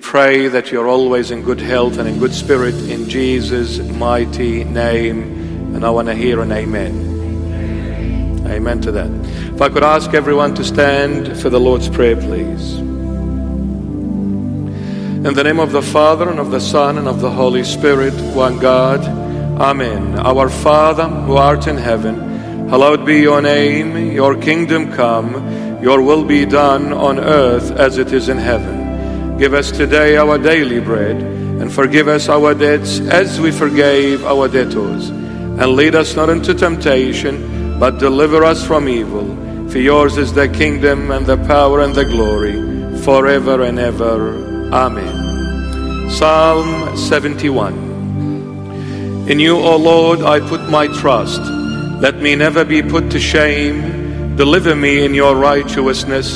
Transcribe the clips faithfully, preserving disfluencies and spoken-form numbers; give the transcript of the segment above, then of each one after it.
pray that you're always in good health and in good spirit in Jesus' mighty name. And I want to hear an amen. Amen to that. If I could ask everyone to stand for the Lord's Prayer, please. In the name of the Father, and of the Son, and of the Holy Spirit, one God. Amen. Our Father, who art in heaven, hallowed be your name. Your kingdom come. Your will be done on earth as it is in heaven. Give us today our daily bread, and forgive us our debts as we forgave our debtors. And lead us not into temptation, but deliver us from evil. For yours is the kingdom, and the power, and the glory, forever and ever. Amen. Psalm seventy-one. In you, O Lord, I put my trust. Let me never be put to shame. Deliver me in your righteousness,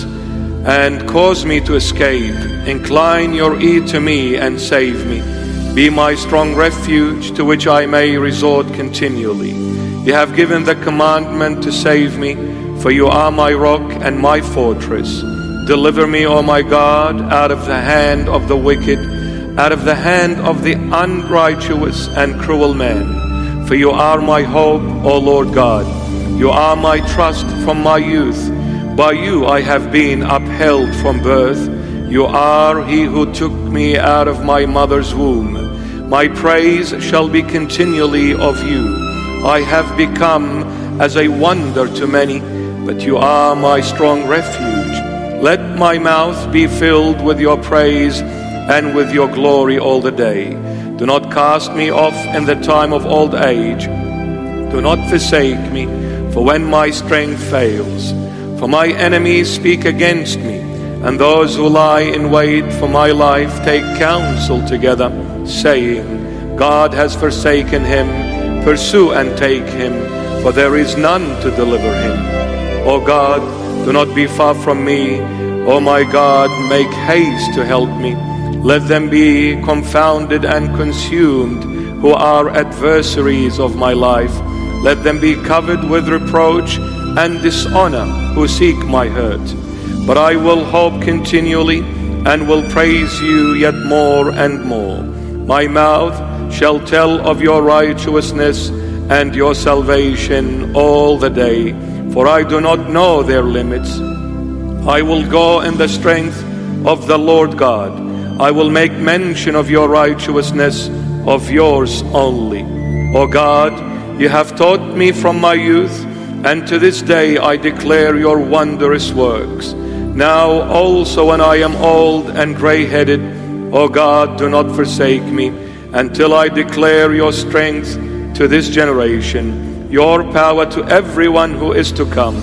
and cause me to escape. Incline your ear to me and save me. Be my strong refuge, to which I may resort continually. You have given the commandment to save me, for you are my rock and my fortress. Deliver me, O my God, out of the hand of the wicked, out of the hand of the unrighteous and cruel man. For you are my hope, O Lord God. You are my trust from my youth. By you I have been upheld from birth. You are he who took me out of my mother's womb. My praise shall be continually of you. I have become as a wonder to many, but you are my strong refuge. Let my mouth be filled with your praise and with your glory all the day. Do not cast me off in the time of old age. Do not forsake me, for when my strength fails. For my enemies speak against me, and those who lie in wait for my life take counsel together, saying, God has forsaken him. Pursue and take him, for there is none to deliver him. O God, do not be far from me. O my God, make haste to help me. Let them be confounded and consumed who are adversaries of my life. Let them be covered with reproach and dishonor who seek my hurt. But I will hope continually and will praise you yet more and more. My mouth shall tell of your righteousness and your salvation all the day, for I do not know their limits. I will go in the strength of the Lord God. I will make mention of your righteousness, of yours only. O God, you have taught me from my youth, and to this day I declare your wondrous works. Now also when I am old and gray-headed, O God, do not forsake me, until I declare your strength to this generation, your power to everyone who is to come.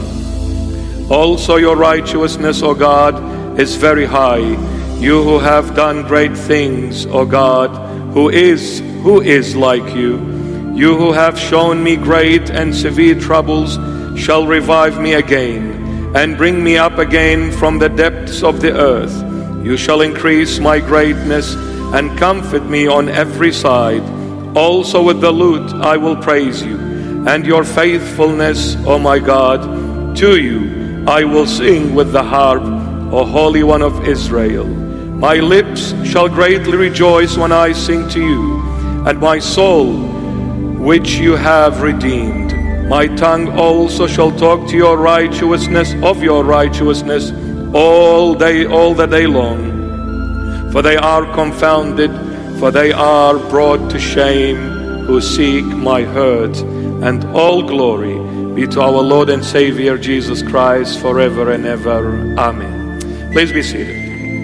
Also your righteousness, O God, is very high. You who have done great things, O God, who is, who is like you? You who have shown me great and severe troubles shall revive me again, and bring me up again from the depths of the earth. You shall increase my greatness, and comfort me on every side. Also with the lute I will praise you, and your faithfulness, O my God. To you I will sing with the harp, O Holy One of Israel. My lips shall greatly rejoice when I sing to you, and my soul, which you have redeemed. My tongue also shall talk to your righteousness, of your righteousness, all day, all the day long. For they are confounded, for they are brought to shame, who seek my hurt. And all glory be to our Lord and Savior Jesus Christ, forever and ever. Amen. Please be seated.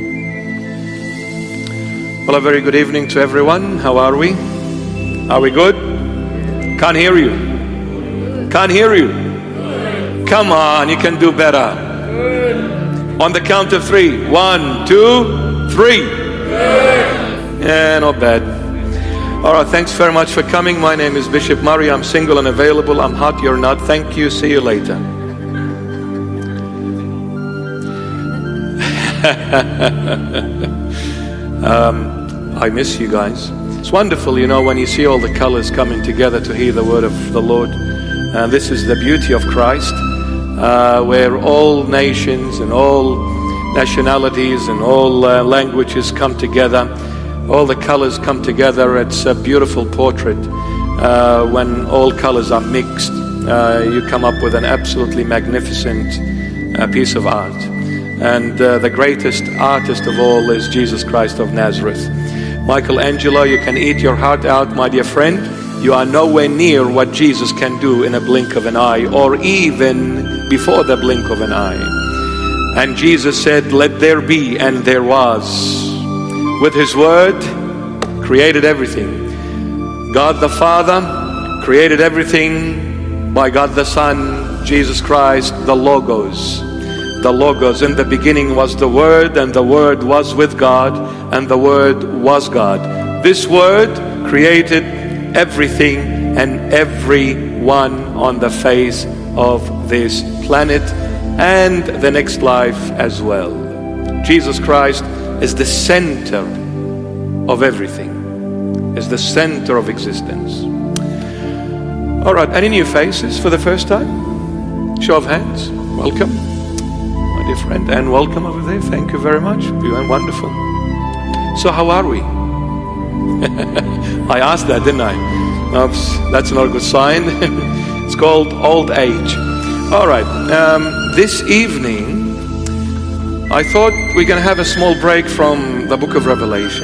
Well, a very good evening to everyone. How are we? Are we good? Can't hear you. Can't hear you. Come on, you can do better. On the count of three. One, two, three. Yeah, not bad. All right, thanks very much for coming. My name is Bishop Murray. I'm single and available. I'm hot, you're not. Thank you. See you later. um, I miss you guys. It's wonderful, you know, when you see all the colors coming together to hear the word of the Lord. And uh, this is the beauty of Christ, uh, where all nations and all nationalities and all uh, languages come together. All the colors come together. It's a beautiful portrait. Uh, when all colors are mixed, uh, you come up with an absolutely magnificent uh, piece of art. And uh, the greatest artist of all is Jesus Christ of Nazareth. Michelangelo, you can eat your heart out, my dear friend. You are nowhere near what Jesus can do in a blink of an eye, or even before the blink of an eye. And Jesus said, "Let there be," and there was. With his word, created everything. God the Father created everything by God the Son, Jesus Christ, the Logos. The Logos. In the beginning was the Word, and the Word was with God, and the Word was God. This Word created everything and everyone on the face of this planet and the next life as well. Jesus Christ is the center of everything, is the center of existence. All right, any new faces for the first time? Show of hands. Welcome, my dear friend, and welcome over there. Thank you very much. You are wonderful. So how are we? I asked that, didn't I? Oops, that's not a good sign. It's called old age. All right, um, this evening I thought we're going to have a small break from the book of Revelation.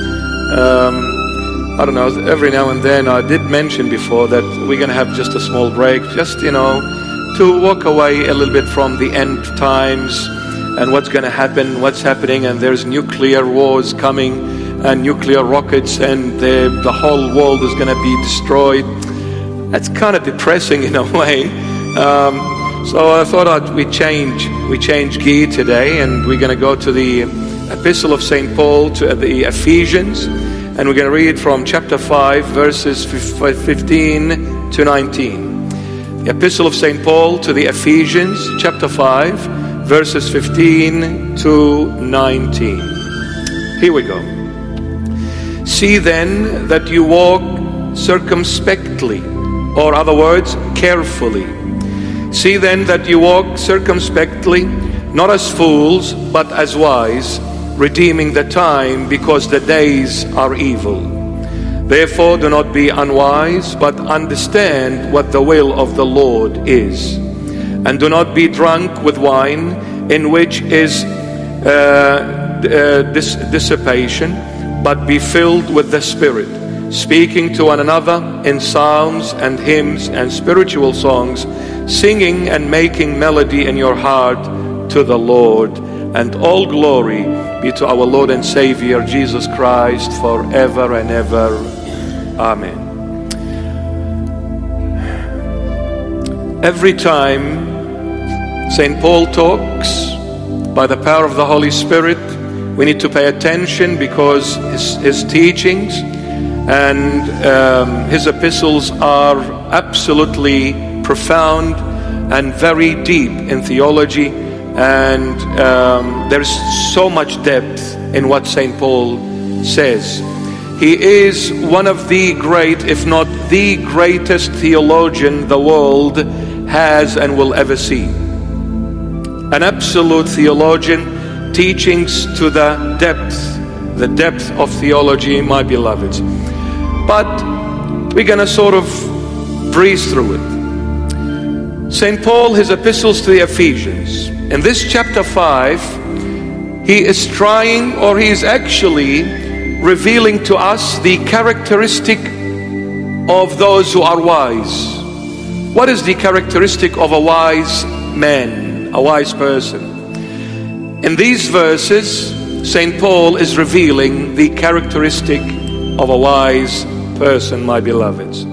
Um, I don't know, every now and then I did mention before that we're going to have just a small break, just, you know, to walk away a little bit from the end times and what's going to happen, what's happening, and there's nuclear wars coming and nuclear rockets, and the, the whole world is going to be destroyed. That's kind of depressing in a way. Um, So I thought I'd, we change we change gear today, and we're going to go to the Epistle of Saint Paul to the Ephesians, and we're going to read from chapter five, verses fifteen to nineteen. The Epistle of Saint Paul to the Ephesians, chapter five, verses fifteen to nineteen. Here we go. See then that you walk circumspectly, or other words, carefully. See then that you walk circumspectly, not as fools, but as wise, redeeming the time, because the days are evil. Therefore do not be unwise, but understand what the will of the Lord is. And do not be drunk with wine, in which is uh, uh, dis- dissipation, but be filled with the Spirit, speaking to one another in psalms and hymns and spiritual songs, singing and making melody in your heart to the Lord. And all glory be to our Lord and Savior Jesus Christ forever and ever. Amen. Every time Saint Paul talks by the power of the Holy Spirit, we need to pay attention, because his, his teachings and um, his epistles are absolutely profound and very deep in theology, and um, there's so much depth in what Saint Paul says. He is one of the great, if not the greatest theologian the world has and will ever see. An absolute theologian, teachings to the depth, the depth of theology, my beloveds. But we're going to sort of breeze through it. Saint Paul, his epistles to the Ephesians. In this chapter five, he is trying, or he is actually revealing to us the characteristic of those who are wise. What is the characteristic of a wise man, a wise person? In these verses, Saint Paul is revealing the characteristic of a wise person, my beloveds.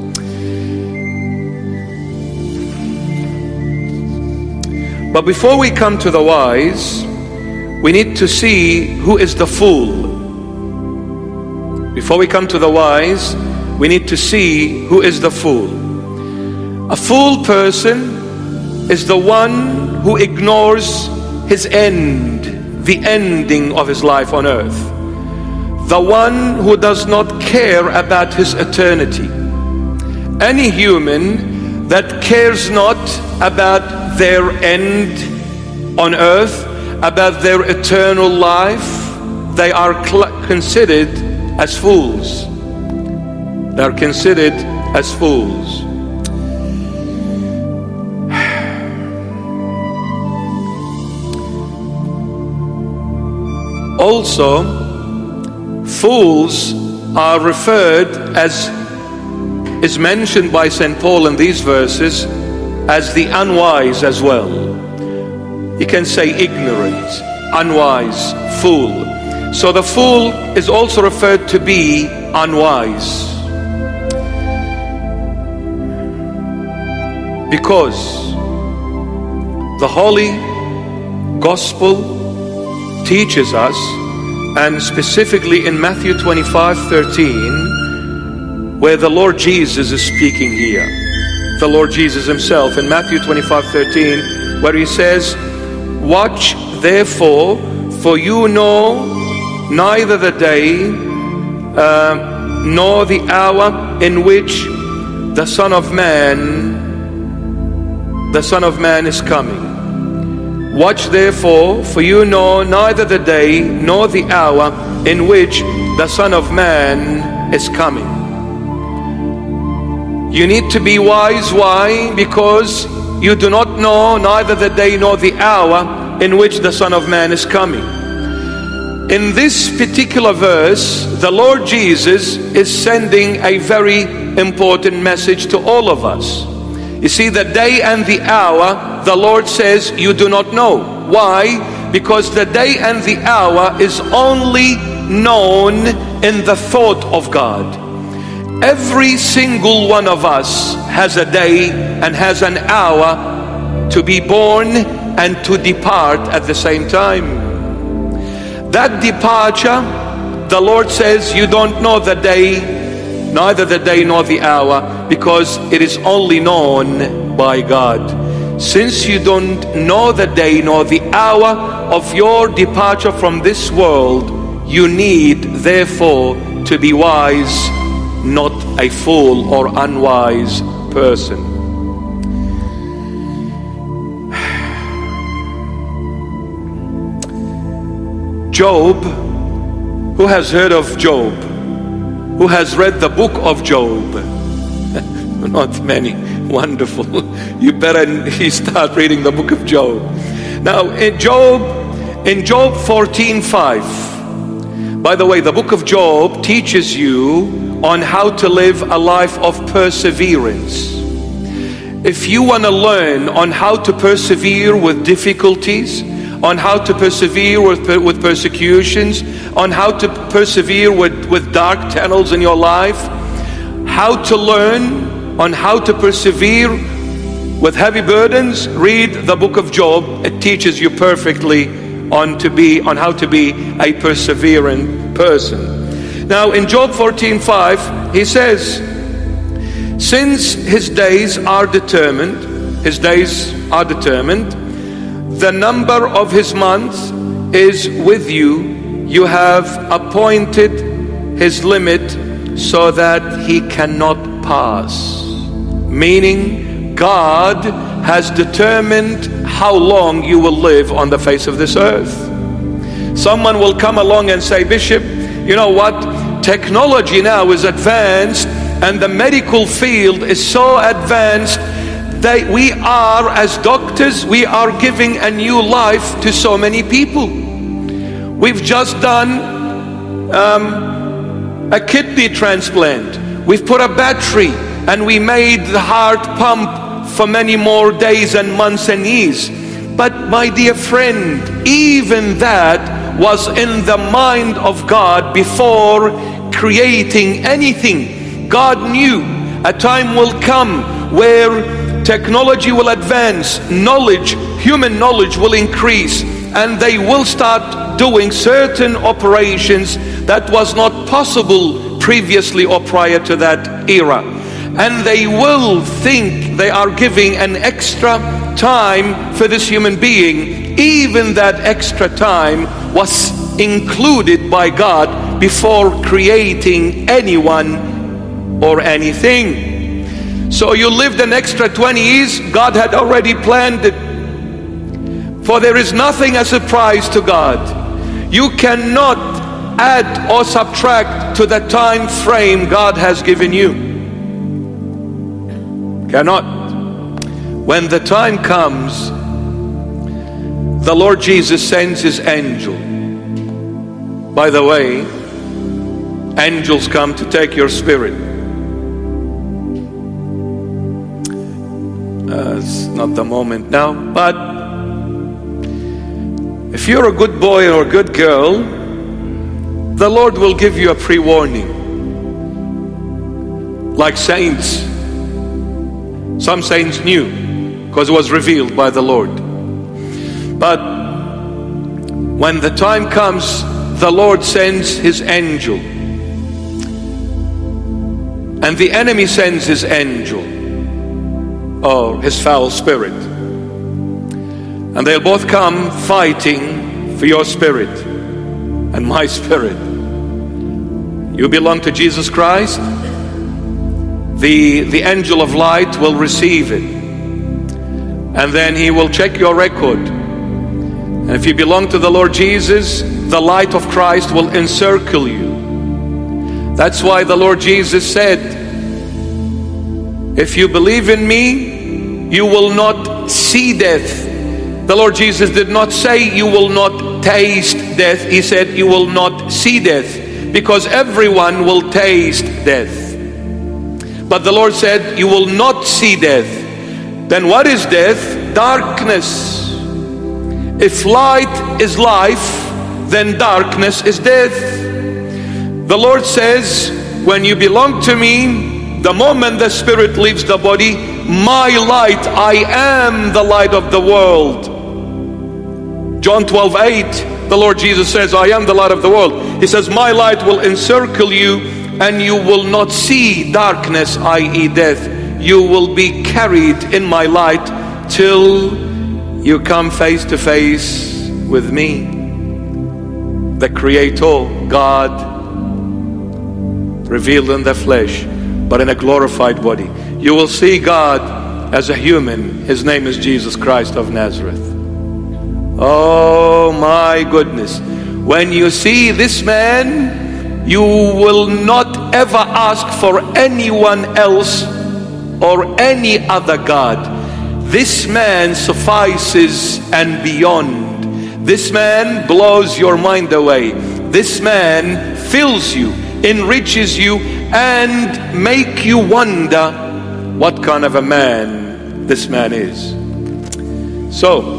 But before we come to the wise, we need to see who is the fool. Before we come to the wise, we need to see who is the fool. A fool person is the one who ignores his end, the ending of his life on earth. The one who does not care about his eternity. Any human that cares not about their end on earth about their eternal life, they are cl- considered as fools. They are considered as fools. Also, fools are referred, as is mentioned by Saint Paul in these verses, as the unwise as well. You can say ignorant, unwise, fool. So the fool is also referred to be unwise. Because the Holy Gospel teaches us, and specifically in Matthew twenty-five thirteen, where the Lord Jesus is speaking here. The Lord Jesus himself in Matthew twenty-five thirteen, where he says, "Watch therefore, for you know neither the day uh, nor the hour in which the Son of Man, the Son of Man is coming. Watch therefore, for you know neither the day nor the hour in which the Son of Man is coming." You need to be wise. Why? Because you do not know neither the day nor the hour in which the Son of Man is coming. In this particular verse, the Lord Jesus is sending a very important message to all of us. You see, the day and the hour, the Lord says you do not know. Why? Because the day and the hour is only known in the thought of God. Every single one of us has a day and has an hour to be born and to depart at the same time. That departure, the Lord says you don't know the day, neither the day nor the hour, because it is only known by God. Since you don't know the day nor the hour of your departure from this world, you need therefore to be wise, not a fool or unwise person. Job, who has heard of Job? Who has read the book of Job? Not many. Wonderful. You better start reading the book of Job. Now in Job, in Job fourteen five, by the way, the book of Job teaches you on how to live a life of perseverance. If you want to learn on how to persevere with difficulties, on how to persevere with, with persecutions, on how to persevere with, with dark tunnels in your life, how to learn on how to persevere with heavy burdens, read the book of Job. It teaches you perfectly on to be on how to be a persevering person. Now in Job fourteen five, he says, since his days are determined, his days are determined, the number of his months is with you. You have appointed his limit so that he cannot pass. Meaning, God has determined how long you will live on the face of this earth. Someone will come along and say, Bishop, you know what? Technology now is advanced and the medical field is so advanced that we are, as doctors, we are giving a new life to so many people. We've just done um, a kidney transplant. We've put a battery and we made the heart pump for many more days and months and years. But my dear friend, even that was in the mind of God before creating anything. God knew a time will come where technology will advance, knowledge, human knowledge will increase, and they will start doing certain operations that was not possible previously or prior to that era. And they will think they are giving an extra time for this human being. Even that extra time was included by God before creating anyone or anything. So you lived an extra twenty years, God had already planned it For there is nothing a surprise to God. You cannot add or subtract to the time frame God has given you. Cannot. When the time comes, the Lord Jesus sends his angel. By the way, angels come to take your spirit. Uh, it's not the moment now, but if you're a good boy or a good girl, the Lord will give you a pre-warning. Like saints. Some saints knew, because it was revealed by the Lord. But when the time comes, the Lord sends his angel. And the enemy sends his angel, or his foul spirit. And they'll both come fighting for your spirit and my spirit. You belong to Jesus Christ. The, the angel of light will receive it. And then he will check your record. And if you belong to the Lord Jesus, the light of Christ will encircle you. That's why the Lord Jesus said, if you believe in me, you will not see death. The Lord Jesus did not say you will not taste death. He said you will not see death, because everyone will taste death. But the Lord said you will not see death. Then what is death? Darkness. If light is life, then darkness is death. The Lord says, when you belong to me, the moment the spirit leaves the body, my light, I am the light of the world. John twelve eight, the Lord Jesus says, I am the light of the world. He says, my light will encircle you, and you will not see darkness, that is death. You will be carried in my light till you come face to face with me, the Creator, God, revealed in the flesh, but in a glorified body. You will see God as a human. His name is Jesus Christ of Nazareth. Oh my goodness. When you see this man, you will not ever ask for anyone else or any other God. This man suffices and beyond. This man blows your mind away. This man fills you, enriches you, and make you wonder what kind of a man this man is. So,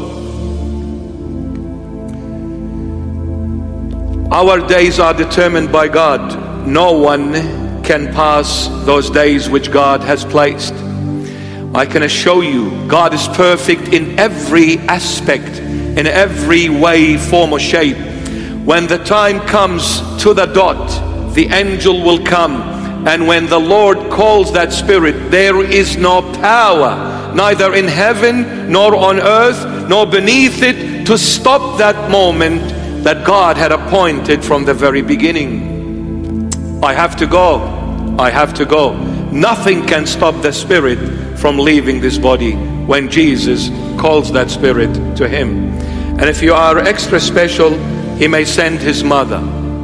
our days are determined by God. No one can pass those days which God has placed. I can assure you, God is perfect in every aspect, in every way, form or shape. When the time comes to the dot, the angel will come. And when the Lord calls that spirit, there is no power, neither in heaven, nor on earth, nor beneath it, to stop that moment that God had appointed from the very beginning. I have to go. I have to go. Nothing can stop the spirit from leaving this body when Jesus calls that spirit to him. And if you are extra special, he may send his mother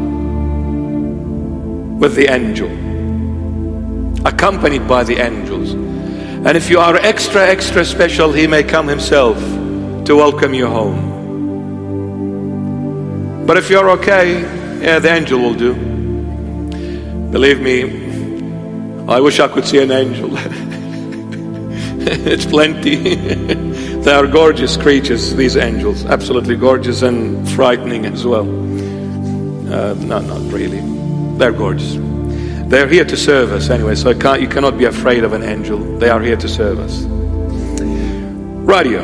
with the angel, accompanied by the angels. And if you are extra extra special, he may come himself to welcome you home. But if you're okay, yeah, the angel will do. Believe me, I wish I could see an angel. It's plenty. They are gorgeous creatures, these angels. Absolutely gorgeous and frightening as well. Uh, no, not really. They're gorgeous. They're here to serve us anyway, so I can't, you cannot be afraid of an angel. They are here to serve us. Radio.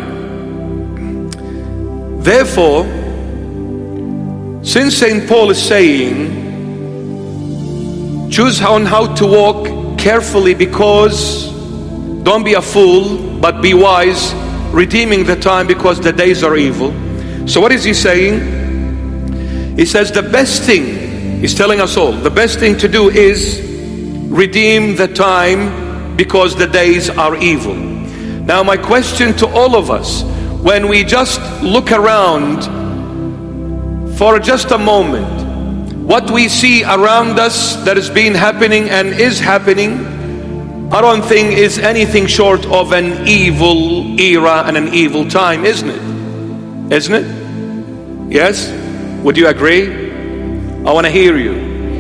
Therefore, since Saint Paul is saying, choose on how to walk carefully, because don't be a fool, but be wise, redeeming the time, because the days are evil. So what is he saying? He says the best thing, he's telling us all, the best thing to do is redeem the time, because the days are evil. Now my question to all of us, when we just look around for just a moment, what we see around us that is being happening and is happening, I don't think is anything short of an evil era and an evil time, isn't it? Isn't it? Yes? Would you agree? I want to hear you.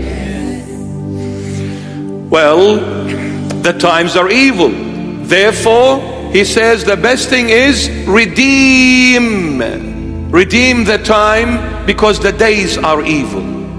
Well, the times are evil. Therefore, he says the best thing is redeem. Redeem the time, because the days are evil.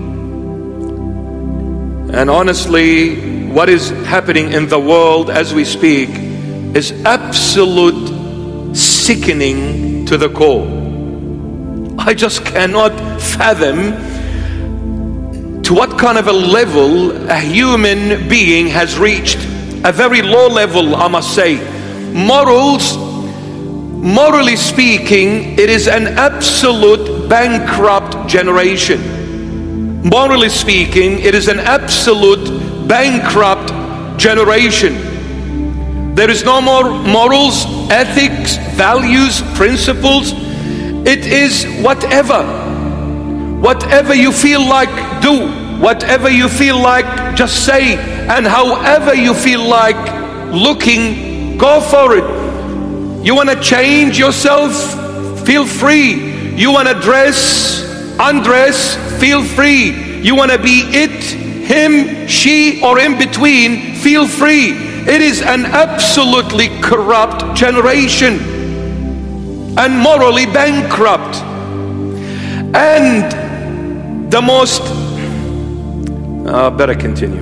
And honestly, what is happening in the world as we speak is absolute sickening to the core. I just cannot fathom to what kind of a level a human being has reached. A very low level, I must say. Morals, morally speaking, it is an absolute bankrupt generation. Morally speaking, it is an absolute bankrupt generation. There is no more morals, ethics, values, principles. It is whatever. Whatever you feel like, do. Whatever you feel like, just say. And however you feel like looking, go for it. You want to change yourself? Feel free. You want to dress, undress? Feel free. You want to be it, him, she, or in between? Feel free. It is an absolutely corrupt generation and morally bankrupt. And the most uh, better continue.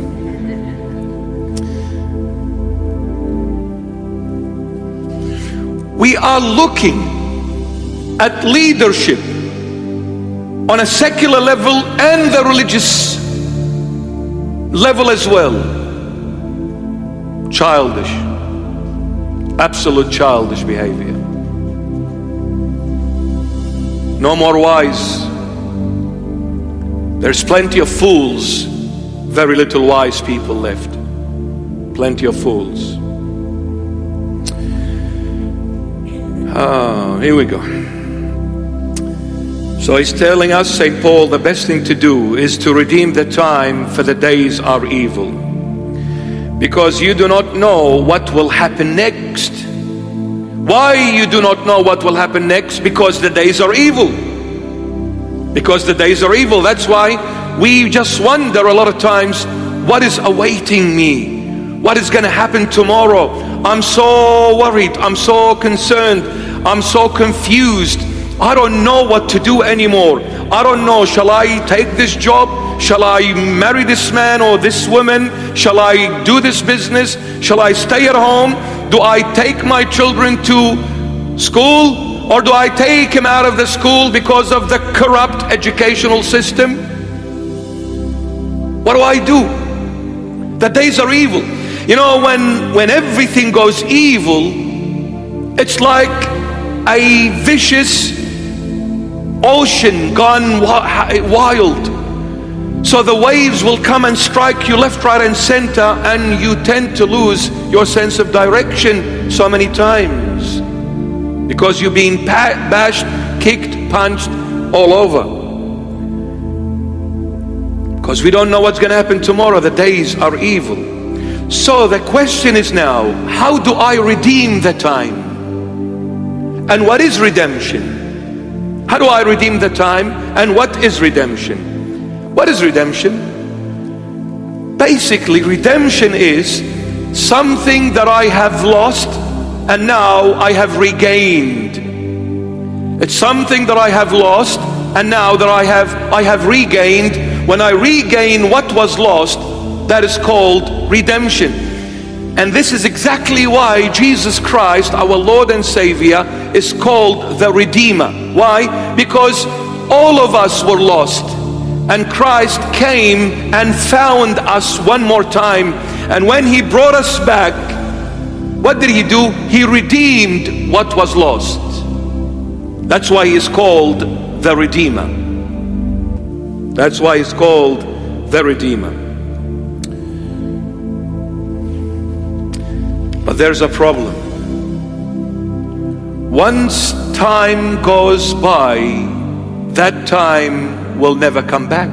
We are looking at leadership on a secular level and the religious level as well. Childish, absolute childish behavior. No more wise. There's plenty of fools, very little wise people left. Plenty of fools. Ah, here we go. So he's telling us, Saint Paul, the best thing to do is to redeem the time, for the days are evil. Because you do not know what will happen next. Why you do not know what will happen next? Because the days are evil. Because the days are evil. That's why we just wonder a lot of times, what is awaiting me? What is going to happen tomorrow? I'm so worried. I'm so concerned. I'm so confused. I don't know what to do anymore. I don't know. Shall I take this job? Shall I marry this man or this woman? Shall I do this business? Shall I stay at home? Do I take my children to school? Or do I take them out of the school because of the corrupt educational system? What do I do? The days are evil. You know, when, when everything goes evil, it's like a vicious ocean gone wild. So the waves will come and strike you left, right, and center, and you tend to lose your sense of direction so many times because you're being bashed, kicked, punched all over. Because we don't know what's going to happen tomorrow. The days are evil. So the question is now, how do I redeem the time? And what is redemption? How do I redeem the time? And what is redemption? What is redemption? Basically, redemption is something that I have lost and now I have regained. It's something that I have lost and now that I have I have regained. When I regain what was lost, that is called redemption. And this is exactly why Jesus Christ, our Lord and Savior, is called the Redeemer. Why? Because all of us were lost, and Christ came and found us one more time. And when He brought us back, what did He do? He redeemed what was lost. That's why He is called the Redeemer. That's why He's called the Redeemer. But there's a problem. Once time goes by, that time will never come back.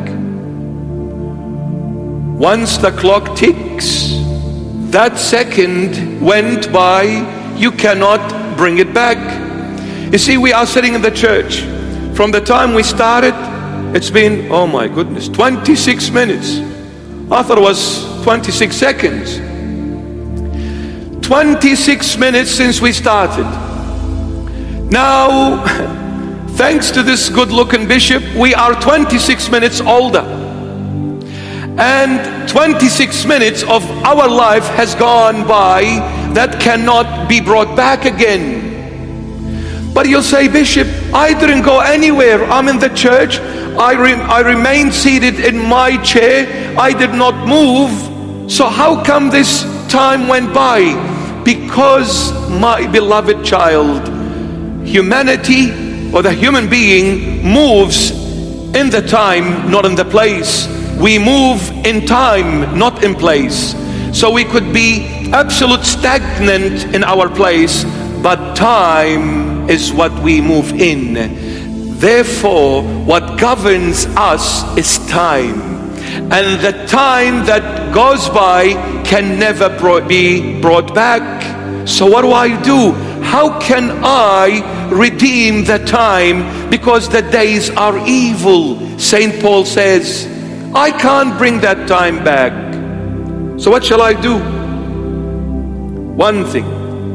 Once the clock ticks, that second went by, you cannot bring it back. You see, we are sitting in the church. From the time we started, it's been, oh my goodness, twenty-six minutes. I thought it was twenty-six seconds. twenty-six minutes since we started. Now, thanks to this good-looking bishop, we are twenty-six minutes older. And twenty-six minutes of our life has gone by that cannot be brought back again. But you'll say, Bishop, I didn't go anywhere. I'm in the church. I, re I remained seated in my chair. I did not move. So how come this time went by? Because, my beloved child, humanity or the human being moves in the time, not in the place. We move in time, not in place. So we could be absolute stagnant in our place, but time is what we move in. Therefore, what governs us is time. And the time that goes by can never brought, be brought back. So what do I do? How can I redeem the time? Because the days are evil. Saint Paul says, I can't bring that time back. So what shall I do? One thing.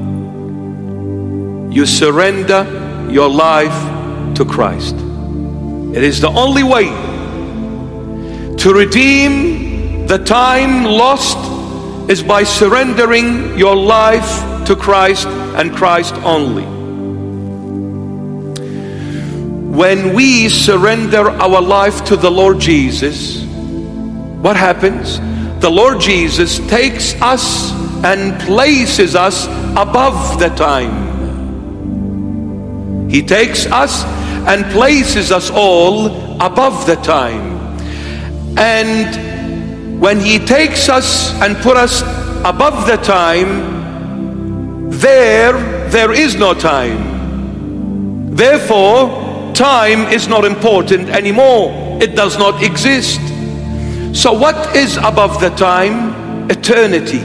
You surrender your life to Christ. It is the only way to redeem the time lost, is by surrendering your life to Christ and Christ only. When we surrender our life to the Lord Jesus, what happens? The Lord Jesus takes us and places us above the time. He takes us and places us all above the time. And when He takes us and put us above the time, there, there is no time. Therefore, time is not important anymore. It does not exist. So what is above the time? Eternity.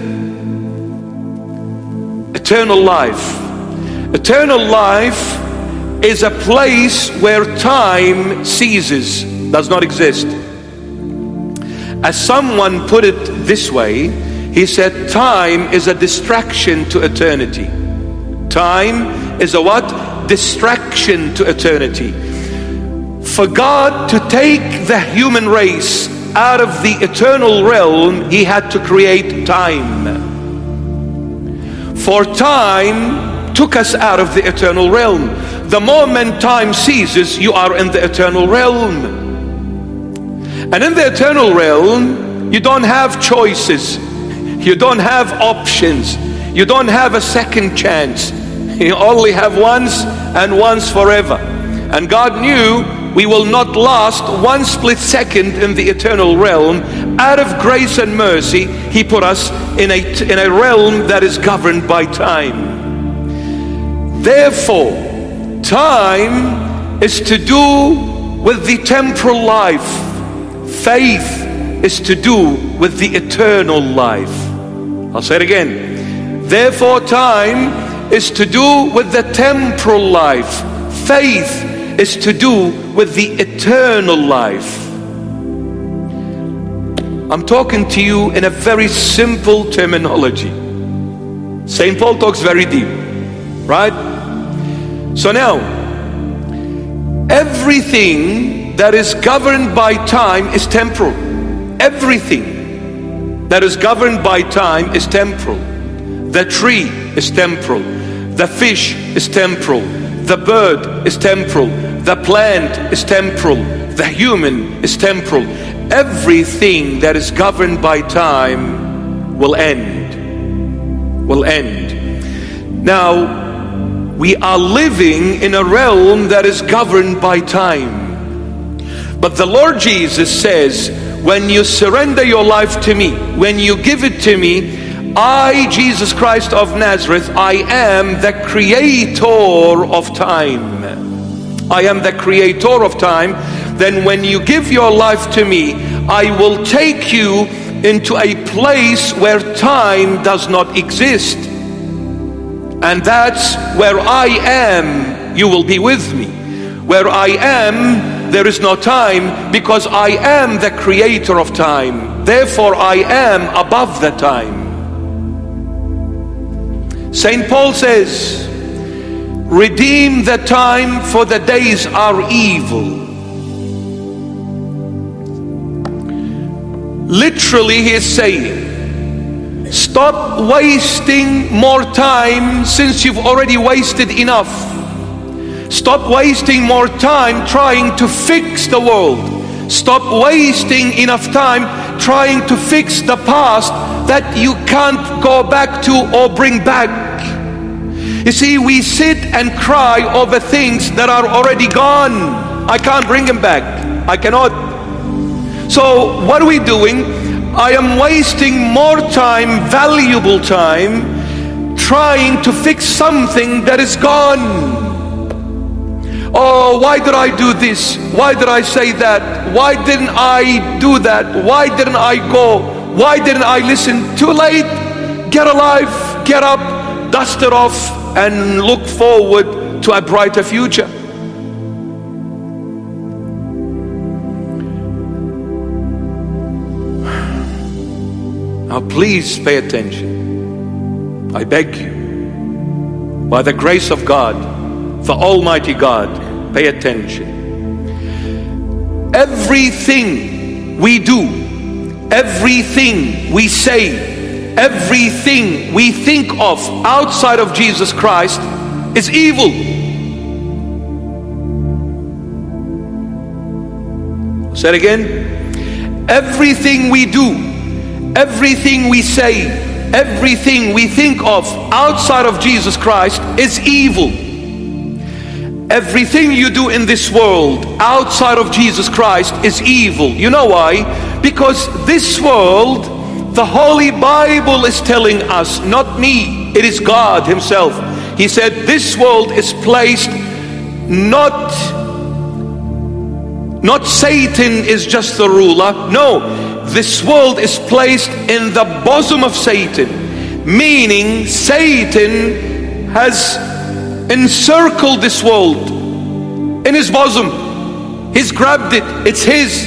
Eternal life. Eternal life is a place where time ceases, does not exist. As someone put it this way, he said, time is a distraction to eternity. Time is a what? Distraction to eternity. For God to take the human race out of the eternal realm, He had to create time. For time took us out of the eternal realm. The moment time ceases, you are in the eternal realm. And in the eternal realm, you don't have choices. You don't have options. You don't have a second chance. You only have once, and once forever. And God knew we will not last one split second in the eternal realm. Out of grace and mercy, He put us in a, in a realm that is governed by time. Therefore, time is to do with the temporal life. Faith is to do with the eternal life. I'll say it again. Therefore, time is to do with the temporal life. Faith is to do with the eternal life. I'm talking to you in a very simple terminology. Saint Paul talks very deep, right? So now, everything that is governed by time is temporal. Everything that is governed by time is temporal. The tree is temporal. The fish is temporal. The bird is temporal. The plant is temporal. The human is temporal. Everything that is governed by time will end. Will end. Now, we are living in a realm that is governed by time. But the Lord Jesus says, when you surrender your life to me, when you give it to me, I, Jesus Christ of Nazareth, I am the creator of time. I am the creator of time. Then when you give your life to me, I will take you into a place where time does not exist. And that's where I am, you will be with me. Where I am, there is no time, because I am the creator of time. Therefore, I am above the time. Saint Paul says, redeem the time, for the days are evil. Literally, he is saying, stop wasting more time, since you've already wasted enough. Stop wasting more time trying to fix the world. Stop wasting enough time trying to fix the past that you can't go back to or bring back. You see, we sit and cry over things that are already gone. I can't bring them back. I cannot. So what are we doing? I am wasting more time, valuable time, trying to fix something that is gone. Oh, why did I do this? Why did I say that? Why didn't I do that? Why didn't I go? Why didn't I listen? Too late. Get alive, get up, dust it off, and look forward to a brighter future. Now please pay attention. I beg you, by the grace of God, the Almighty God, pay attention. Everything we do, everything we say, everything we think of outside of Jesus Christ is evil. Say it again. Everything we do, everything we say, everything we think of outside of Jesus Christ is evil. Everything you do in this world outside of Jesus Christ is evil. You know why? Because this world, the Holy Bible is telling us, not me, it is God Himself. He said this world is placed, not, not Satan is just the ruler. No, this world is placed in the bosom of Satan. Meaning Satan has encircled this world in his bosom. He's grabbed it. It's his.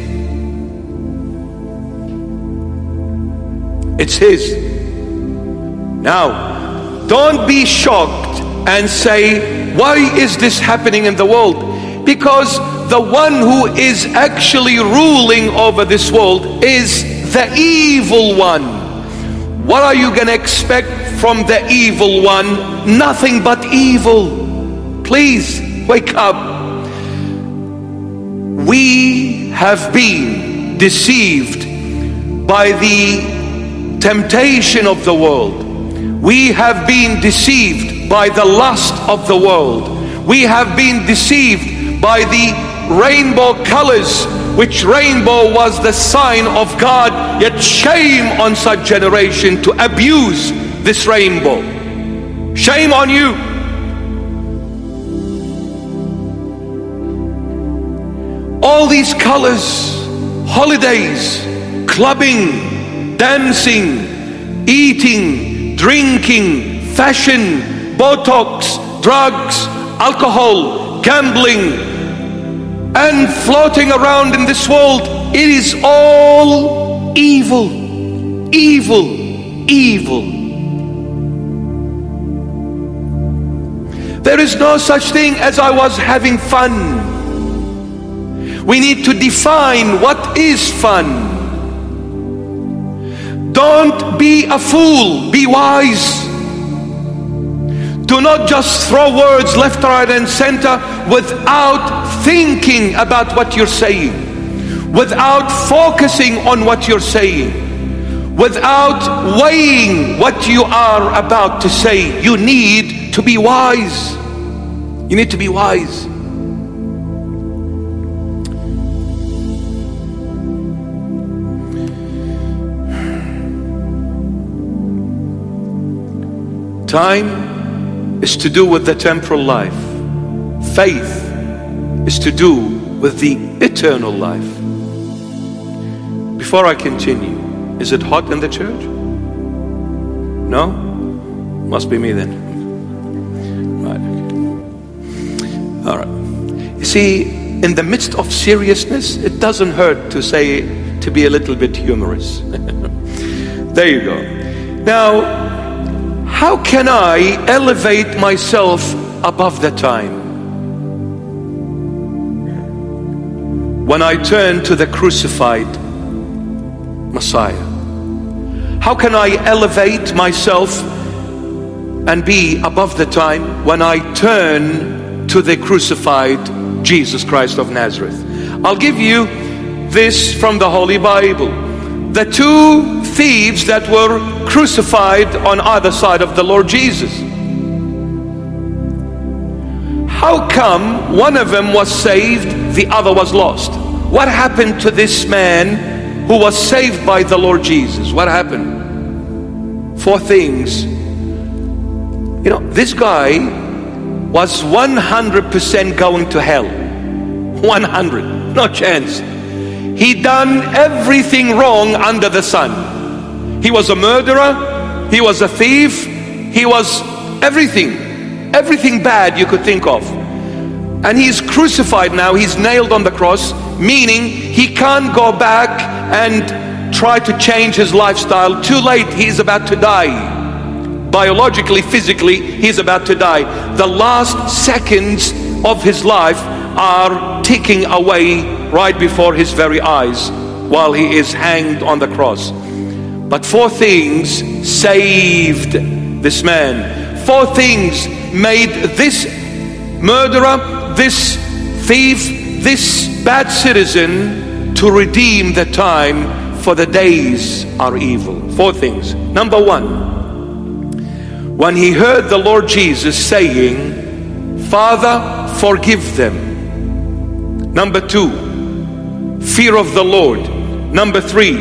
It's his. Now, don't be shocked and say, why is this happening in the world? Because the one who is actually ruling over this world is the evil one. What are you going to expect from the evil one? Nothing but evil. Please wake up. We have been deceived by the temptation of the world. We have been deceived by the lust of the world. We have been deceived by the rainbow colors, which rainbow was the sign of God. Yet shame on such generation to abuse this rainbow. Shame on you. All these colors, holidays, clubbing, dancing, eating, drinking, fashion, Botox, drugs, alcohol, gambling, and floating around in this world, it is all evil, evil, evil. There is no such thing as I was having fun. We need to define what is fun. Don't be a fool, be wise. Do not just throw words left, right, and center without thinking about what you're saying, without focusing on what you're saying, without weighing what you are about to say. You need to be wise. You need to be wise. Time is to do with the temporal life. Faith is to do with the eternal life. Before I continue, is it hot in the church? No? Must be me then. Right. All right. You see, in the midst of seriousness, it doesn't hurt to say, to be a little bit humorous. There you go. Now, how can I elevate myself above the time? When I turn to the crucified Messiah. How can I elevate myself and be above the time when I turn to the crucified Jesus Christ of Nazareth? I'll give you this from the Holy Bible. The two thieves that were crucified on either side of the Lord Jesus. How come one of them was saved, the other was lost? What happened to this man who was saved by the Lord Jesus? What happened? Four things. You know, this guy was one hundred percent going to hell. one hundred. No chance. He done everything wrong under the sun. He was a murderer. He was a thief. He was everything. Everything bad you could think of. And he's crucified now. He's nailed on the cross, meaning he can't go back and try to change his lifestyle. Too late. He's about to die. Biologically, physically, he's about to die. The last seconds of his life are ticking away right before his very eyes while he is hanged on the cross. But four things saved this man. Four things made this murderer, this thief, this bad citizen to redeem the time, for the days are evil. Four things. Number one, when he heard the Lord Jesus saying, "Father, forgive them." Number two, fear of the Lord. Number three,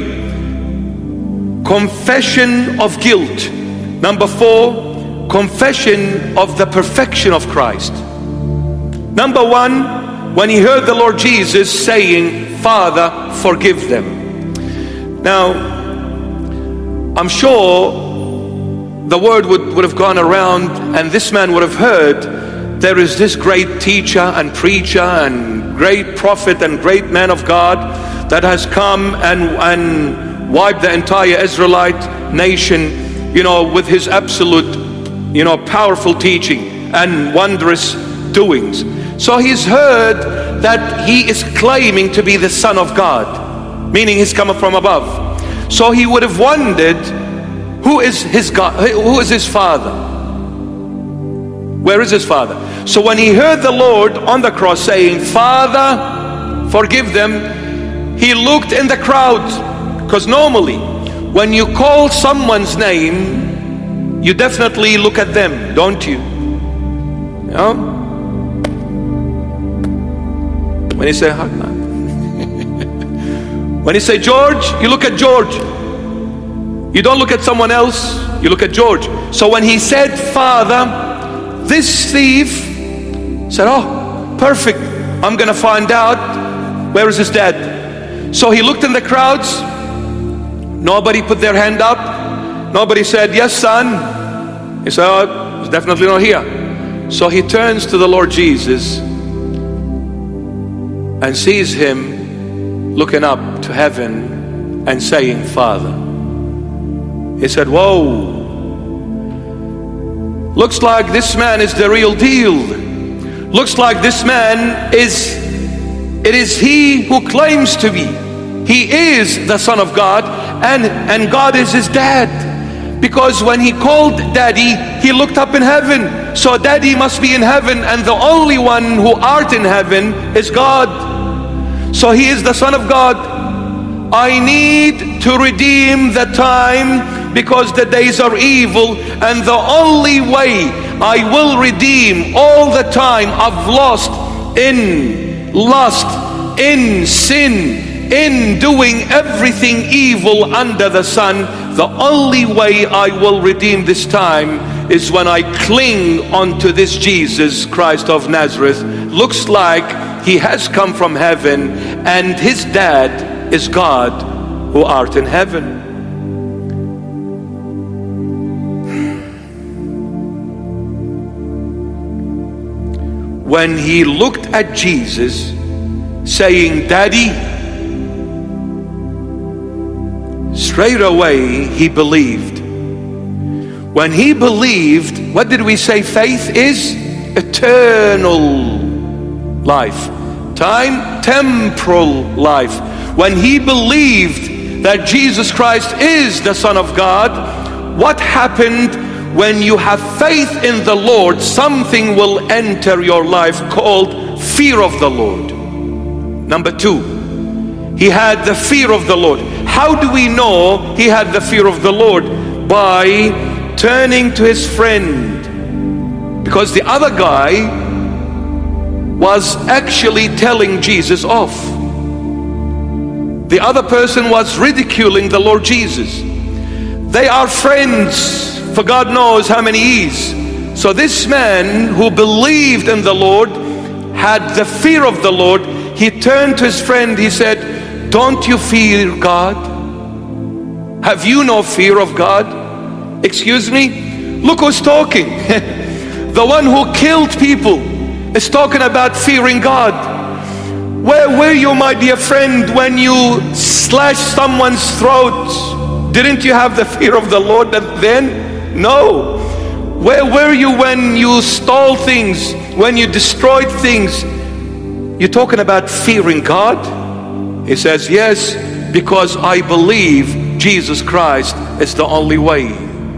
confession of guilt. Number four, confession of the perfection of Christ. Number one, when he heard the Lord Jesus saying, "Father, forgive them." Now, I'm sure the word would, would have gone around, and this man would have heard, there is this great teacher and preacher and great prophet and great man of God that has come and, and wiped the entire Israelite nation, you know, with his absolute, you know, powerful teaching and wondrous doings. So he's heard that he is claiming to be the Son of God, meaning he's coming from above. So he would have wondered, who is his God? Who is his father? Where is his father? So when he heard the Lord on the cross saying, "Father, forgive them," he looked in the crowd. Because normally, when you call someone's name, you definitely look at them, don't you? You know? When you say, when you say George, you look at George. You don't look at someone else, you look at George. So when he said, "Father," this thief said, "Oh, perfect. I'm going to find out where is his dad." So he looked in the crowds. Nobody put their hand up. Nobody said, "Yes, son." He said, "Oh, he's definitely not here." So he turns to the Lord Jesus and sees him looking up to heaven and saying, "Father." He said, "Whoa. Looks like this man is the real deal. Looks like this man is, it is he who claims to be. He is the Son of God, and, and God is his dad." Because when he called Daddy, he looked up in heaven. So Daddy must be in heaven, and the only one who art in heaven is God. So he is the Son of God. I need to redeem the time because the days are evil, and the only way I will redeem all the time I've lost in lust, in sin, in doing everything evil under the sun, the only way I will redeem this time is when I cling onto this Jesus Christ of Nazareth. Looks like he has come from heaven, and his dad is God who art in heaven. When he looked at Jesus saying, "Daddy," straight away he believed. When he believed, what did we say faith is? Eternal life. Time, temporal life. When he believed that Jesus Christ is the Son of God, what happened? When you have faith in the Lord, something will enter your life called fear of the Lord. Number two, he had the fear of the Lord. How do we know he had the fear of the Lord? By turning to his friend. Because the other guy was actually telling Jesus off. The other person was ridiculing the Lord Jesus. They are friends for God knows how many years. So this man who believed in the Lord had the fear of the Lord. He turned to his friend, he said, "Don't you fear God? Have you no fear of God?" Excuse me? Look who's talking. The one who killed people is talking about fearing God. Where were you, my dear friend, when you slashed someone's throat? Didn't you have the fear of the Lord then? No. Where were you when you stole things, when you destroyed things? You're talking about fearing God? He says, yes, because I believe Jesus Christ is the only way.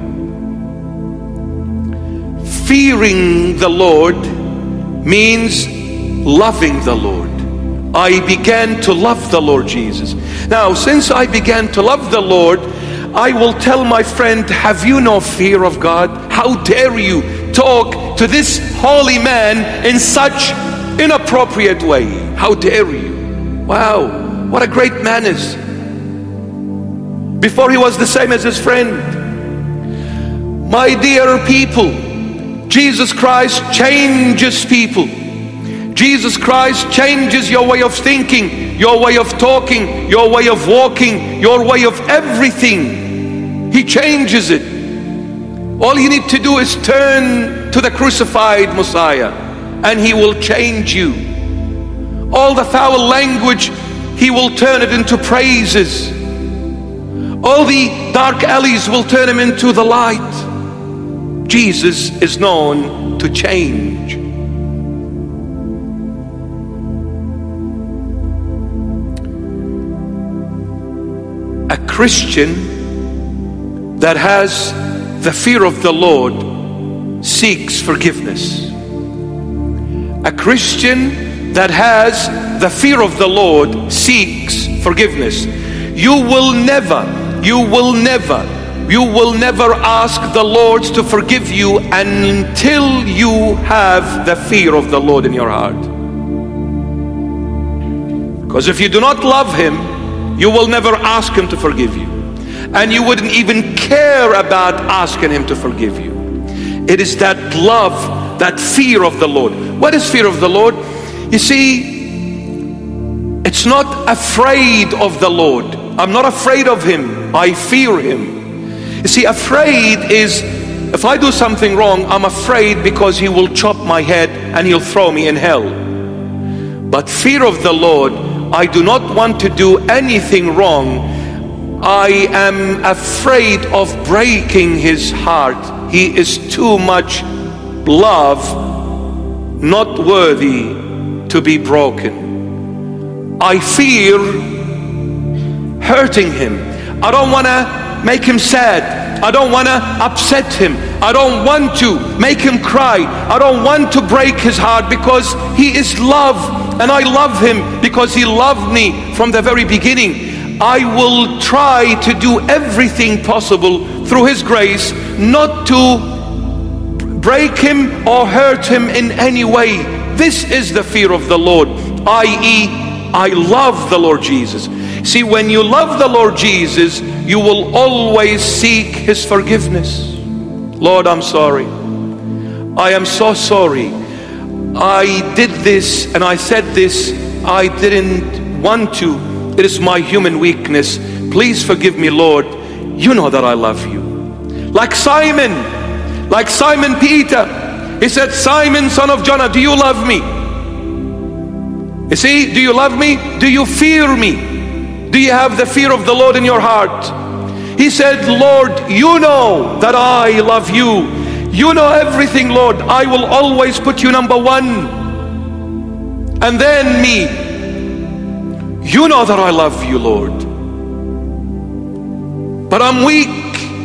Fearing the Lord means loving the Lord. I began to love the Lord Jesus. Now, since I began to love the Lord, I will tell my friend, have you no fear of God? How dare you talk to this holy man in such inappropriate way? How dare you? Wow, what a great manners. Before he was the same as his friend. My dear people, Jesus Christ changes people. Jesus Christ changes your way of thinking, your way of talking, your way of walking, your way of everything. He changes it. All you need to do is turn to the crucified Messiah and he will change you. All the foul language, he will turn it into praises. All the dark alleys will turn him into the light. Jesus is known to change. A Christian that has the fear of the Lord seeks forgiveness. A Christian that has the fear of the Lord seeks forgiveness. You will never, you will never, you will never ask the Lord to forgive you until you have the fear of the Lord in your heart. Because if you do not love him, you will never ask him to forgive you. And you wouldn't even care about asking him to forgive you. It is that love, that fear of the Lord. What is fear of the Lord? You see, it's not afraid of the Lord. I'm not afraid of him. I fear him. You see, afraid is, if I do something wrong, I'm afraid because he will chop my head and he'll throw me in hell. But fear of the Lord, I do not want to do anything wrong. I am afraid of breaking his heart. He is too much love, not worthy to be broken. I fear hurting him. I don't want to make him sad. I don't want to upset him. I don't want to make him cry. I don't want to break his heart because he is love. And I love him because he loved me from the very beginning. I will try to do everything possible through his grace not to break him or hurt him in any way. This is the fear of the Lord, that is, I love the Lord Jesus. See, when you love the Lord Jesus, you will always seek his forgiveness. Lord, I'm sorry. I am so sorry. I did this and I said this. I didn't want to. It is my human weakness. Please forgive me, Lord. You know that I love you. Like Simon, like Simon Peter. He said, Simon, son of Jonah, do you love me? You see, do you love me? Do you fear me? Do you have the fear of the Lord in your heart? He said, Lord, you know that I love you. You know everything, Lord. I will always put you number one. And then me. You know that I love you, Lord. But I'm weak.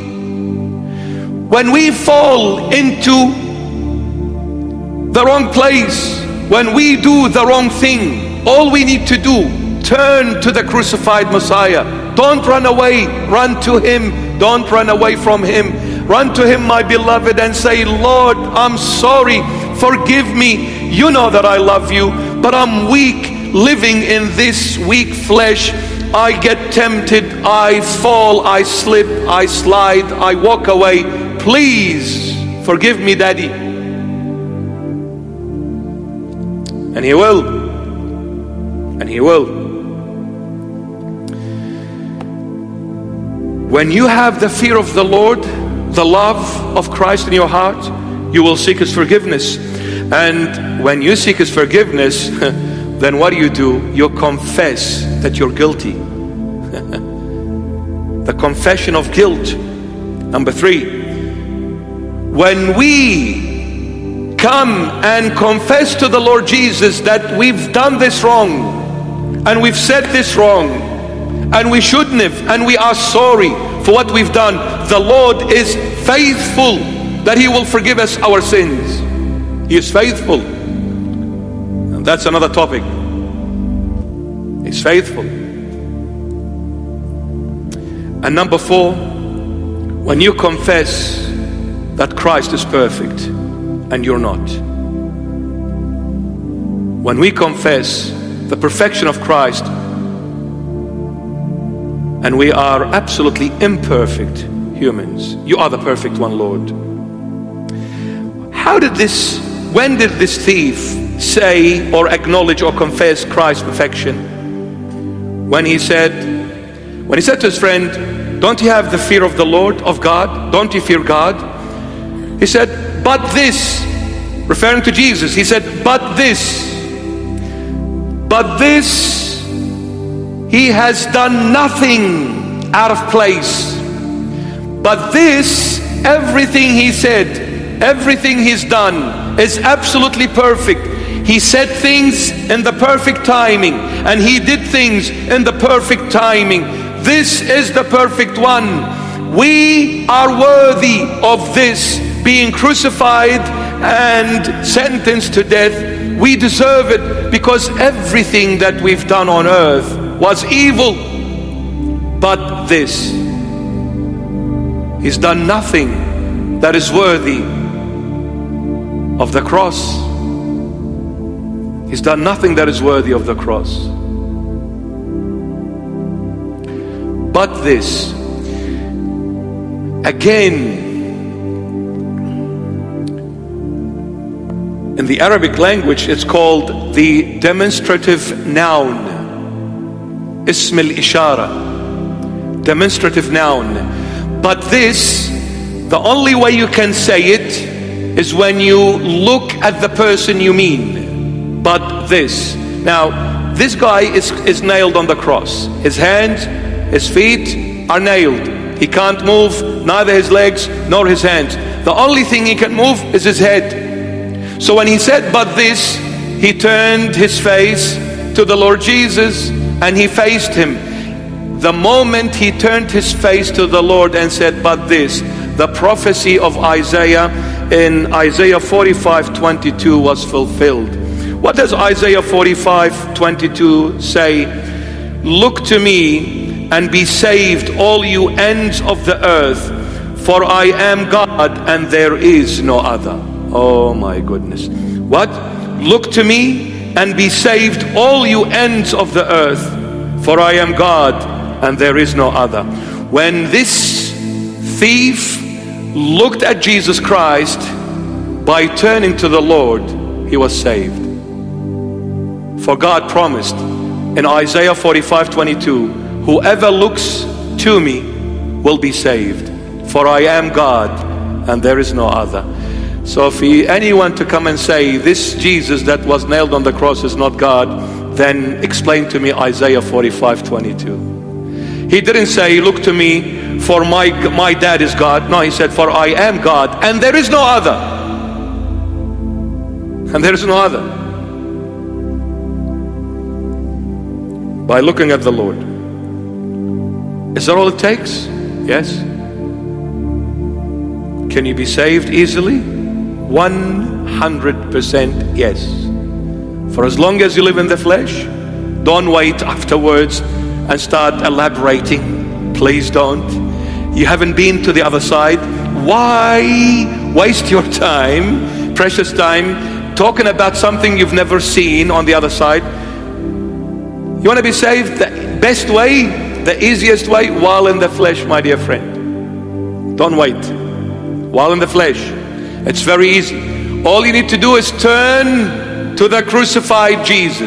When we fall into the wrong place, when we do the wrong thing, all we need to do, turn to the crucified Messiah. Don't run away. Run to Him. Don't run away from Him. Run to Him, my beloved, and say, Lord, I'm sorry. Forgive me. You know that I love you, but I'm weak, living in this weak flesh. I get tempted. I fall. I slip. I slide. I walk away. Please forgive me, Daddy. And He will. And He will. When you have the fear of the Lord, the love of Christ in your heart, you will seek His forgiveness. And when you seek His forgiveness, then what do you do? You confess that you're guilty. The confession of guilt. Number three, when we come and confess to the Lord Jesus that we've done this wrong, and we've said this wrong, and we shouldn't have, and we are sorry for what we've done, the Lord is faithful that He will forgive us our sins. He is faithful. And that's another topic. He's faithful. And number four, when you confess that Christ is perfect and you're not. When we confess the perfection of Christ and we are absolutely imperfect humans. You are the perfect one, Lord. How did this, when did this thief say or acknowledge or confess Christ's perfection? When he said, when he said to his friend, don't you have the fear of the Lord, of God? Don't you fear God? He said, but this, referring to Jesus, he said, but this, but this, He has done nothing out of place. But this, everything He said, everything He's done is absolutely perfect. He said things in the perfect timing, and He did things in the perfect timing. This is the perfect one. We are worthy of this, being crucified and sentenced to death. We deserve it because everything that we've done on earth was evil. But this, He's done nothing that is worthy of the cross. He's done nothing that is worthy of the cross. But this, again, in the Arabic language, it's called the demonstrative noun. Ism al-ishara, demonstrative noun. But this, the only way you can say it is when you look at the person you mean. But this. Now, this guy is, is nailed on the cross. His hands, his feet are nailed. He can't move, neither his legs nor his hands. The only thing he can move is his head. So when he said, but this, he turned his face to the Lord Jesus and he faced Him. The moment he turned his face to the Lord and said, but this, the prophecy of Isaiah in Isaiah forty-five twenty-two was fulfilled. What does Isaiah forty-five twenty-two say? Look to me and be saved, all you ends of the earth, for I am God and there is no other. Oh my goodness. What? Look to me and be saved, all you ends of the earth, for I am God and there is no other. When this thief looked at Jesus Christ, by turning to the Lord, he was saved. For God promised in Isaiah forty-five twenty-two, whoever looks to me will be saved. For I am God and there is no other. So if he, anyone to come and say this Jesus that was nailed on the cross is not God, then explain to me Isaiah forty-five twenty-two. He didn't say, look to me, for my, my dad is God. No, he said, for I am God and there is no other. And there is no other. By looking at the Lord. Is that all it takes? Yes. Can you be saved easily? one hundred percent yes. For as long as you live in the flesh, don't wait afterwards and start elaborating. Please don't. You haven't been to the other side. Why waste your time, precious time, talking about something you've never seen on the other side? You want to be saved? The best way, the easiest way, while in the flesh, my dear friend. Don't wait. While in the flesh. It's very easy. All you need to do is turn to the crucified Jesus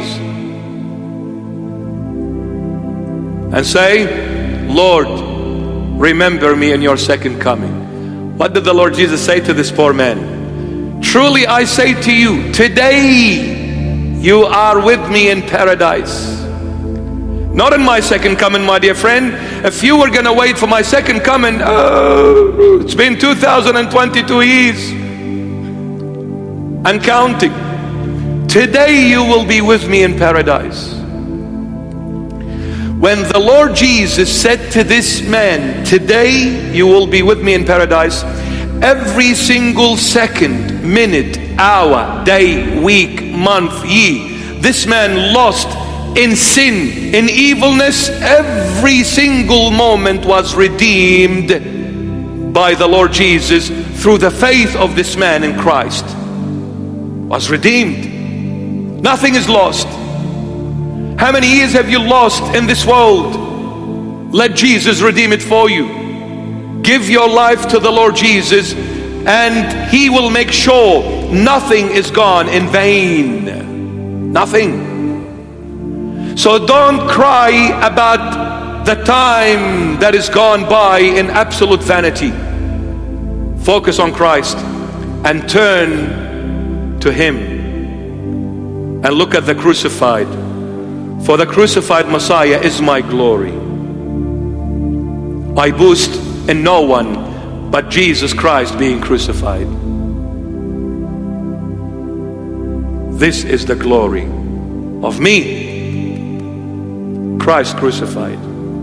and say, Lord, remember me in your second coming. What did the Lord Jesus say to this poor man? Truly I say to you, today you are with me in paradise. Not in my second coming, my dear friend. If you were going to wait for my second coming, oh, it's been two thousand twenty-two years and counting. Today you will be with me in paradise. When the Lord Jesus said to this man, today you will be with me in paradise, every single second, minute, hour, day, week, month, year, this man lost in sin, in evilness, every single moment was redeemed by the Lord Jesus through the faith of this man in Christ. Was redeemed. Nothing is lost. How many years have you lost in this world? Let Jesus redeem it for you. Give your life to the Lord Jesus and He will make sure nothing is gone in vain. Nothing. So don't cry about the time that is gone by in absolute vanity. Focus on Christ and turn to Him and look at the crucified. For the crucified Messiah is my glory. I boast in no one but Jesus Christ being crucified. This is the glory of me, Christ crucified.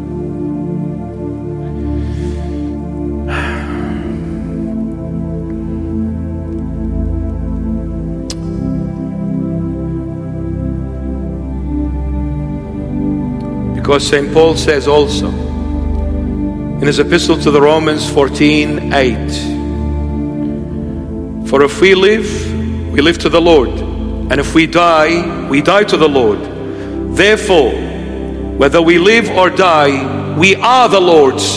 Because Saint Paul says also in his epistle to the Romans fourteen eight, for if we live, we live to the Lord, and if we die, we die to the Lord. Therefore, whether we live or die, we are the Lord's.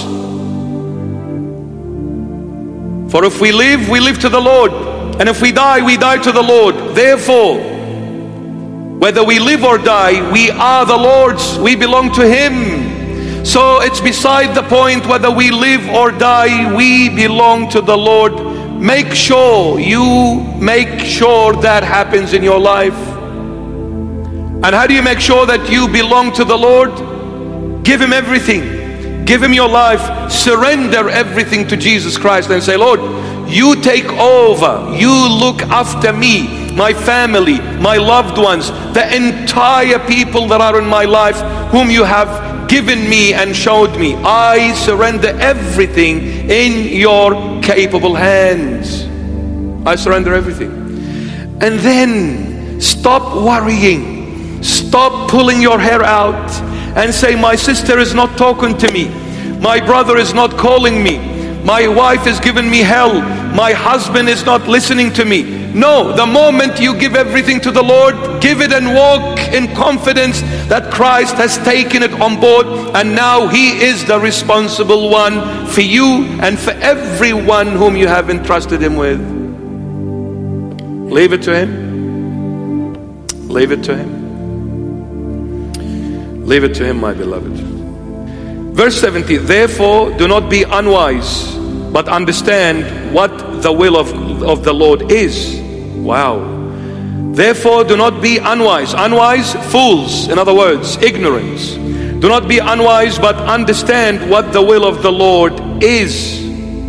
For if we live, we live to the Lord, and if we die, we die to the Lord. Therefore, whether we live or die, we are the Lord's. We belong to Him. So it's beside the point whether we live or die, we belong to the Lord. Make sure you make sure that happens in your life. And how do you make sure that you belong to the Lord? Give Him everything. Give Him your life. Surrender everything to Jesus Christ and say, Lord, you take over. You look after me, my family, my loved ones, the entire people that are in my life whom you have given me and showed me. I surrender everything in your capable hands. I surrender everything. And then stop worrying. Stop pulling your hair out and say, my sister is not talking to me. My brother is not calling me. My wife is giving me hell. My husband is not listening to me. No, the moment you give everything to the Lord, give it and walk in confidence that Christ has taken it on board, and now He is the responsible one for you and for everyone whom you have entrusted Him with. Leave it to Him. Leave it to Him. Leave it to Him, my beloved. Verse seventy, therefore do not be unwise, but understand what the will of, of the Lord is. Wow. Therefore do not be unwise. Unwise, fools. In other words, ignorance. Do not be unwise, but understand what the will of the Lord is.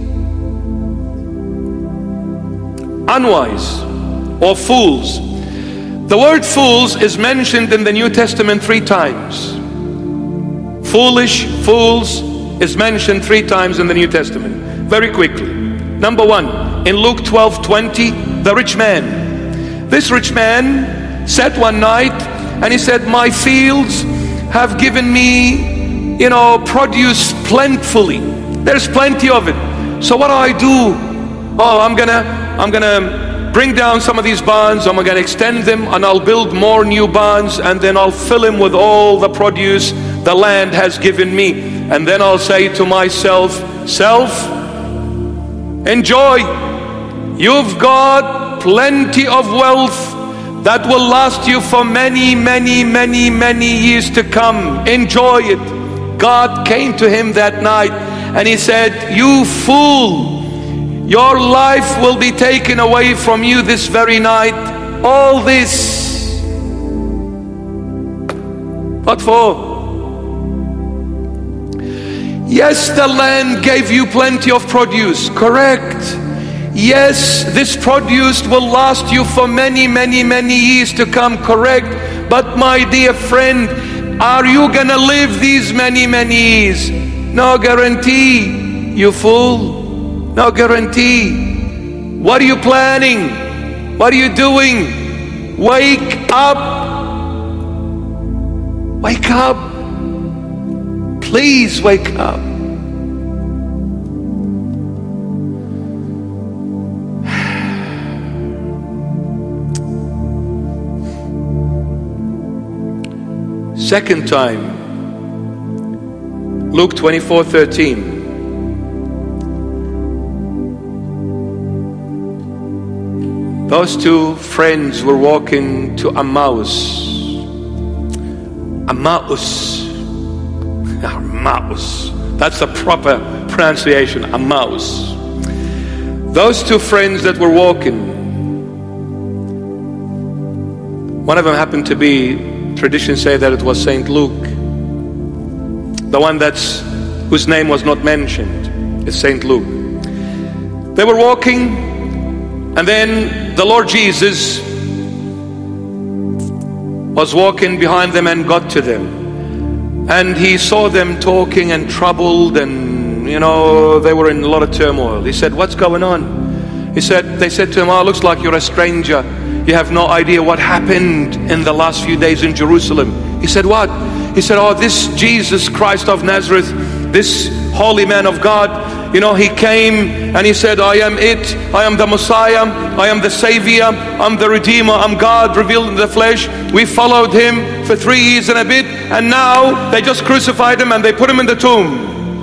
Unwise or fools. The word fools is mentioned in the New Testament three times. Foolish, fools is mentioned three times in the New Testament. Very quickly. Number one, in Luke twelve twenty, the rich man. This rich man sat one night and he said, my fields have given me, you know, produce plentifully. There's plenty of it. So what do I do? Oh, I'm gonna, I'm gonna bring down some of these barns, I'm gonna extend them, and I'll build more new barns, and then I'll fill them with all the produce the land has given me. And then I'll say to myself, self, enjoy. You've got plenty of wealth that will last you for many, many, many, many years to come. Enjoy it. God came to him that night and He said, you fool, your life will be taken away from you this very night. All this, what for? Yes, the land gave you plenty of produce, correct. Yes, this produce will last you for many, many, many years to come, correct. But my dear friend, are you gonna live these many, many years? No guarantee, you fool. No guarantee. What are you planning? What are you doing? Wake up. Wake up. Please wake up. Second time, Luke twenty-four thirteen. Those two friends were walking to Emmaus. Emmaus. Emmaus. That's the proper pronunciation, Emmaus. Those two friends that were walking, one of them happened to be, traditions say that it was Saint Luke. The one that's whose name was not mentioned is Saint Luke. They were walking, and then the Lord Jesus was walking behind them and got to them. And He saw them talking and troubled, and you know, they were in a lot of turmoil. He said, what's going on? He said, they said to him, oh, looks like you're a stranger. You have no idea what happened in the last few days in Jerusalem. He said, what? He said, oh, this Jesus Christ of Nazareth, this holy man of God, you know, He came and He said, I am it, I am the Messiah, I am the Savior, I'm the Redeemer, I'm God revealed in the flesh. We followed Him for three years and a bit, and now they just crucified Him and they put Him in the tomb.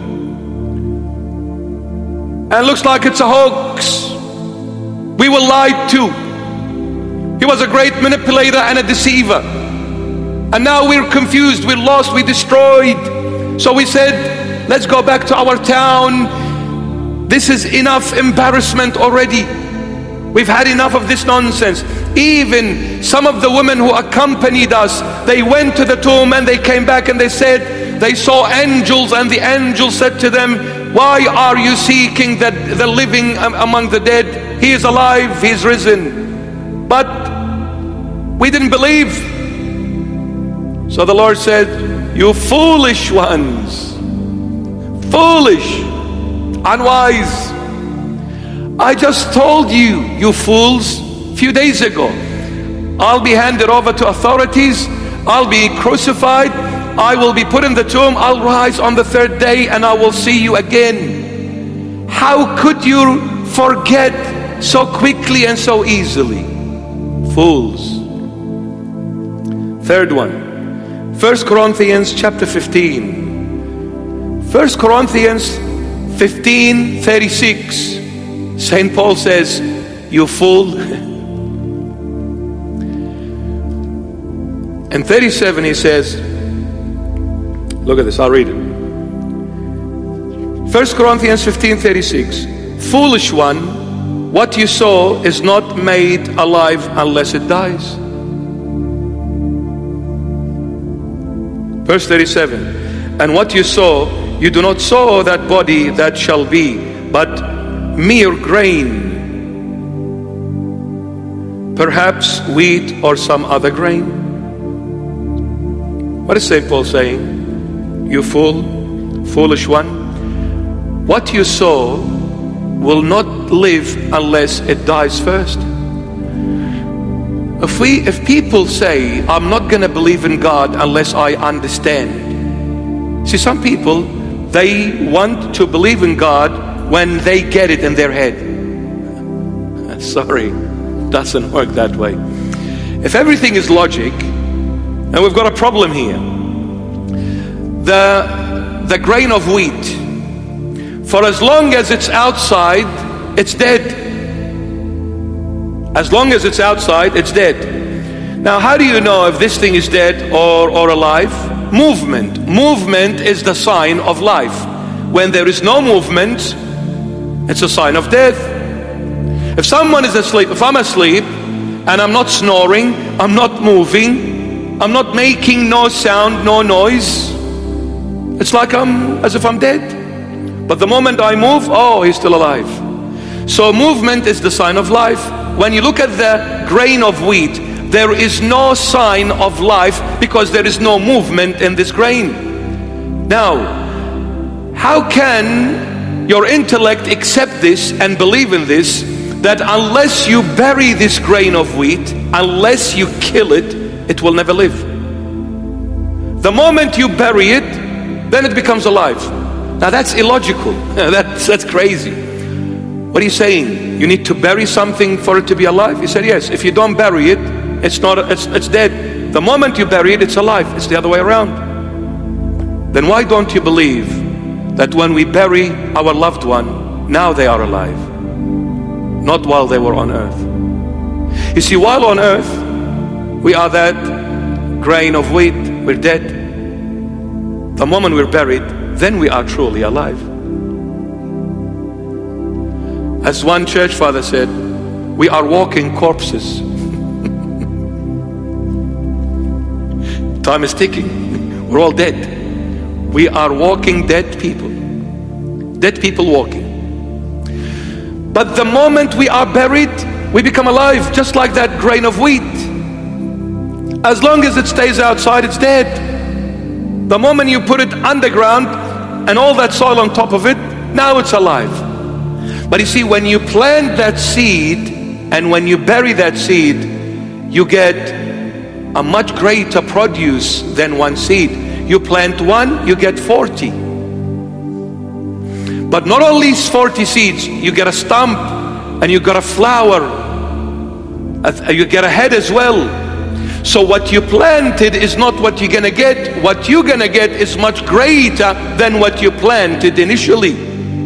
And it looks like it's a hoax. We were lied to. He was a great manipulator and a deceiver. And now we're confused, we're lost, we're destroyed. So we said, let's go back to our town. This is enough embarrassment already. We've had enough of this nonsense. Even some of the women who accompanied us, they went to the tomb and they came back and they said, they saw angels, and the angels said to them, why are you seeking the, the living among the dead? He is alive, He is risen. But we didn't believe. So the Lord said, you foolish ones, foolish, unwise. I just told you, you fools, a few days ago, I'll be handed over to authorities, I'll be crucified, I will be put in the tomb, I'll rise on the third day and I will see you again. How could you forget so quickly and so easily. Fools. Third one, First Corinthians chapter fifteen. First Corinthians fifteen thirty-six. Saint Paul says, you fool. And thirty-seven he says, look at this, I'll read it. First Corinthians fifteen thirty-six. Foolish one, what you sow is not made alive unless it dies. Verse thirty-seven. And what you sow, you do not sow that body that shall be, but mere grain. Perhaps wheat or some other grain. What is Saint Paul saying? You fool, foolish one. What you sow will not live unless it dies first. If we, if people say, I'm not going to believe in God unless I understand. See, some people, they want to believe in God when they get it in their head. Sorry, doesn't work that way. If everything is logic, and we've got a problem here. The, the grain of wheat, for as long as it's outside, it's dead. As long as it's outside, it's dead. Now, how do you know if this thing is dead or, or alive? Movement. Movement is the sign of life. When there is no movement, it's a sign of death. If someone is asleep, if I'm asleep and I'm not snoring, I'm not moving, I'm not making no sound, no noise, it's like I'm as if I'm dead. But the moment I move, oh, he's still alive. So movement is the sign of life. When you look at the grain of wheat, there is no sign of life because there is no movement in this grain. Now, how can your intellect accept this and believe in this, that unless you bury this grain of wheat, unless you kill it, it will never live? The moment you bury it, then it becomes alive. Now that's illogical. That's, that's crazy. What are you saying? You need to bury something for it to be alive? He said, yes. If you don't bury it, it's not. It's, it's dead. The moment you bury it, it's alive. It's the other way around. Then why don't you believe that when we bury our loved one, now they are alive, not while they were on earth? You see, while on earth, we are that grain of wheat. We're dead. The moment we're buried, then we are truly alive. As one church father said, we are walking corpses. Time is ticking. We're all dead. We are walking dead people. Dead people walking. But the moment we are buried, we become alive, just like that grain of wheat. As long as it stays outside, it's dead. The moment you put it underground and all that soil on top of it, now it's alive. But you see, when you plant that seed and when you bury that seed, you get a much greater produce than one seed. You plant one, you get forty. But not only forty seeds, you get a stump and you get a flower, you get a head as well. So what you planted is not what you're gonna get. What you're gonna get is much greater than what you planted initially.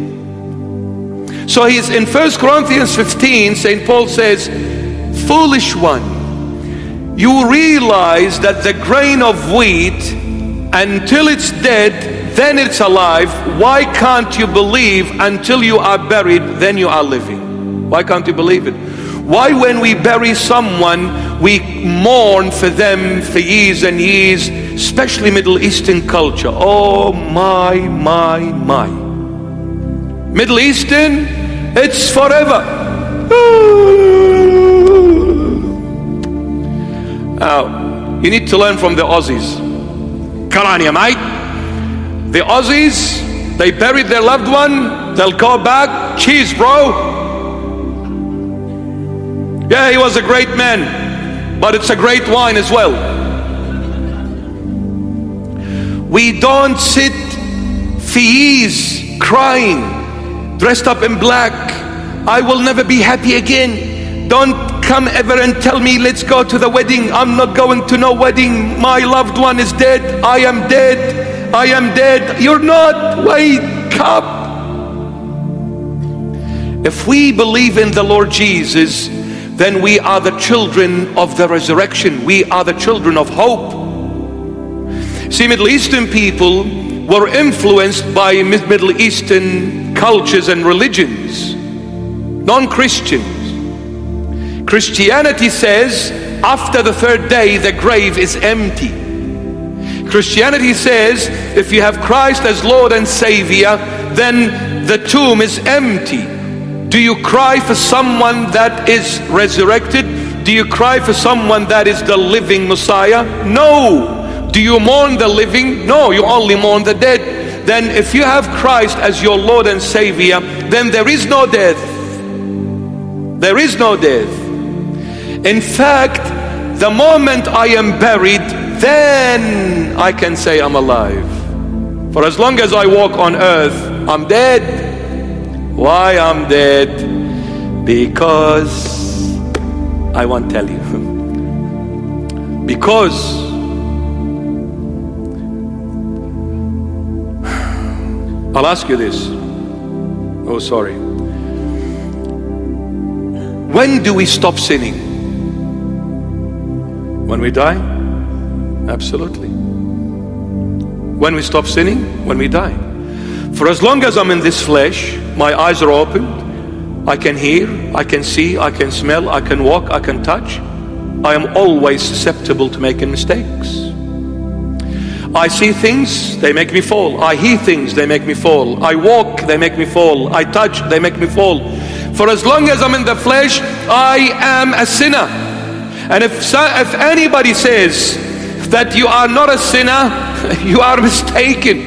So he's in First Corinthians fifteen, Saint Paul says, foolish one, you realize that the grain of wheat, until it's dead, then it's alive. Why can't you believe until you are buried, then you are living? Why can't you believe it? Why when we bury someone, we mourn for them for years and years, especially Middle Eastern culture? Oh my, my, my. Middle Eastern, it's forever. Now, you need to learn from the Aussies. Come on here, mate. The Aussies, they buried their loved one, they'll go back, cheese, bro. Yeah, he was a great man, but it's a great wine as well. We don't sit for years crying, dressed up in black, I will never be happy again. Don't come ever and tell me, let's go to the wedding. I'm not going to no wedding. My loved one is dead. I am dead. I am dead. You're not. Wake up. If we believe in the Lord Jesus, then we are the children of the resurrection. We are the children of hope. See, Middle Eastern people were influenced by Middle Eastern cultures and religions, non-Christians. Christianity says after the third day the grave is empty. Christianity says if you have Christ as Lord and Savior, then the tomb is empty. Do you cry for someone that is resurrected? Do you cry for someone that is the living Messiah? No. Do you mourn the living? No, you only mourn the dead. Then if you have Christ as your Lord and Savior, then there is no death. There is no death. In fact, the moment I am buried, then I can say I'm alive. For as long as I walk on earth, I'm dead. Why I'm dead? Because I won't tell you. Because I'll ask you this. Oh, sorry. When do we stop sinning? When we die? Absolutely. When we stop sinning? When we die. For as long as I'm in this flesh, my eyes are opened, I can hear, I can see, I can smell, I can walk, I can touch. I am always susceptible to making mistakes. I see things, they make me fall. I hear things, they make me fall. I walk, they make me fall. I touch, they make me fall. For as long as I'm in the flesh, I am a sinner. And if, so, if anybody says that you are not a sinner, you are mistaken.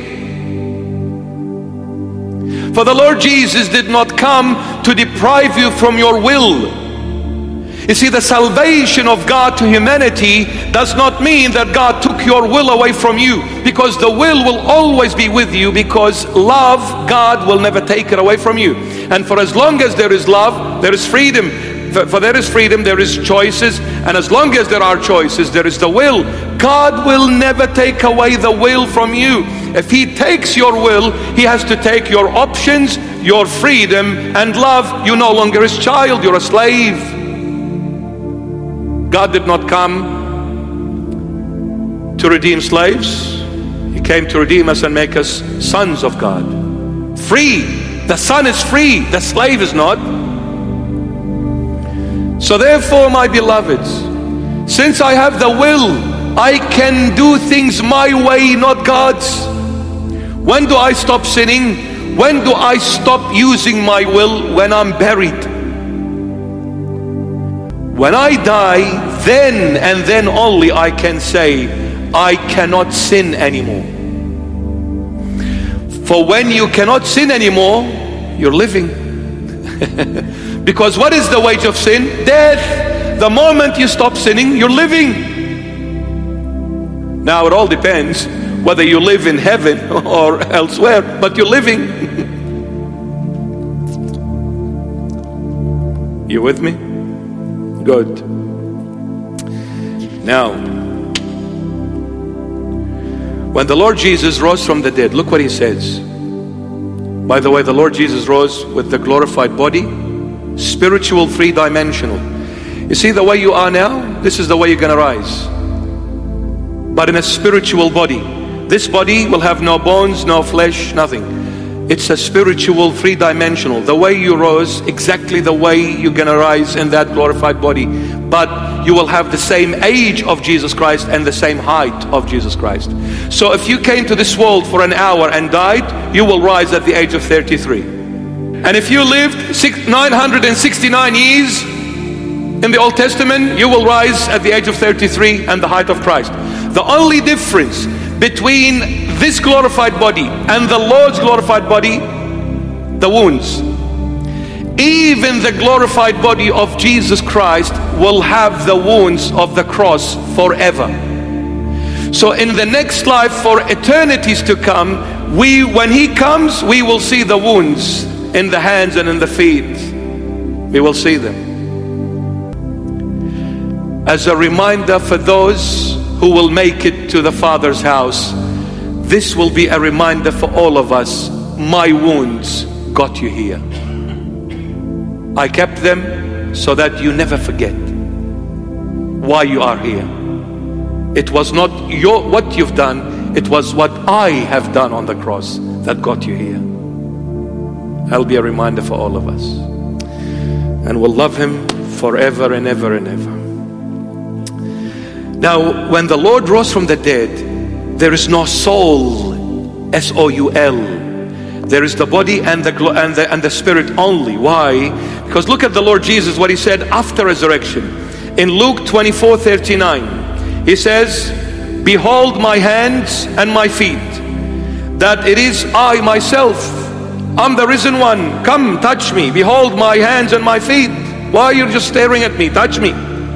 For the Lord Jesus did not come to deprive you from your will. You see, the salvation of God to humanity does not mean that God took your will away from you, because the will will always be with you, because love, God will never take it away from you. And for as long as there is love, there is freedom. For, for there is freedom, there is choices, and as long as there are choices, there is the will. God will never take away the will from you. If He takes your will, He has to take your options, your freedom, and love. You're no longer His child, you're a slave. God did not come to redeem slaves. He came to redeem us and make us sons of God. Free. The son is free, the slave is not. So therefore, my beloveds, since I have the will, I can do things my way, not God's. When do I stop sinning? When do I stop using my will? When I'm buried. When I die, then and then only I can say, I cannot sin anymore. For when you cannot sin anymore, you're living. Because what is the wage of sin? Death. The moment you stop sinning, you're living. Now it all depends whether you live in heaven or elsewhere, but you're living. You with me? Good. Now, when the Lord Jesus rose from the dead, look what He says. By the way, the Lord Jesus rose with the glorified body, spiritual, three-dimensional. You see the way you are now? This is the way you're going to rise. But in a spiritual body. This body will have no bones, no flesh, nothing. It's a spiritual, three-dimensional. The way you rose, exactly the way you're going to rise in that glorified body. But you will have the same age of Jesus Christ and the same height of Jesus Christ. So if you came to this world for an hour and died, you will rise at the age of thirty-three. And if you lived nine hundred sixty-nine years in the Old Testament, you will rise at the age of thirty-three and the height of Christ. The only difference between this glorified body and the Lord's glorified body, the wounds. Even the glorified body of Jesus Christ will have the wounds of the cross forever. So in the next life, for eternities to come, we, when He comes, we will see the wounds in the hands and in the feet. We will see them. As a reminder for those who will make it to the Father's house, this will be a reminder for all of us. My wounds got you here. I kept them so that you never forget why you are here. It was not your what you've done, it was what I have done on the cross that got you here. That'll be a reminder for all of us. And we'll love Him forever and ever and ever. Now, when the Lord rose from the dead, there is no soul, S O U L. There is the body and the, and the, and the spirit only. Why? Because look at the Lord Jesus, what He said after resurrection. In Luke twenty-four thirty-nine. He says, behold my hands and my feet, that it is I myself. I'm the risen one. Come, touch me. Behold my hands and my feet. Why are you just staring at me? Touch me.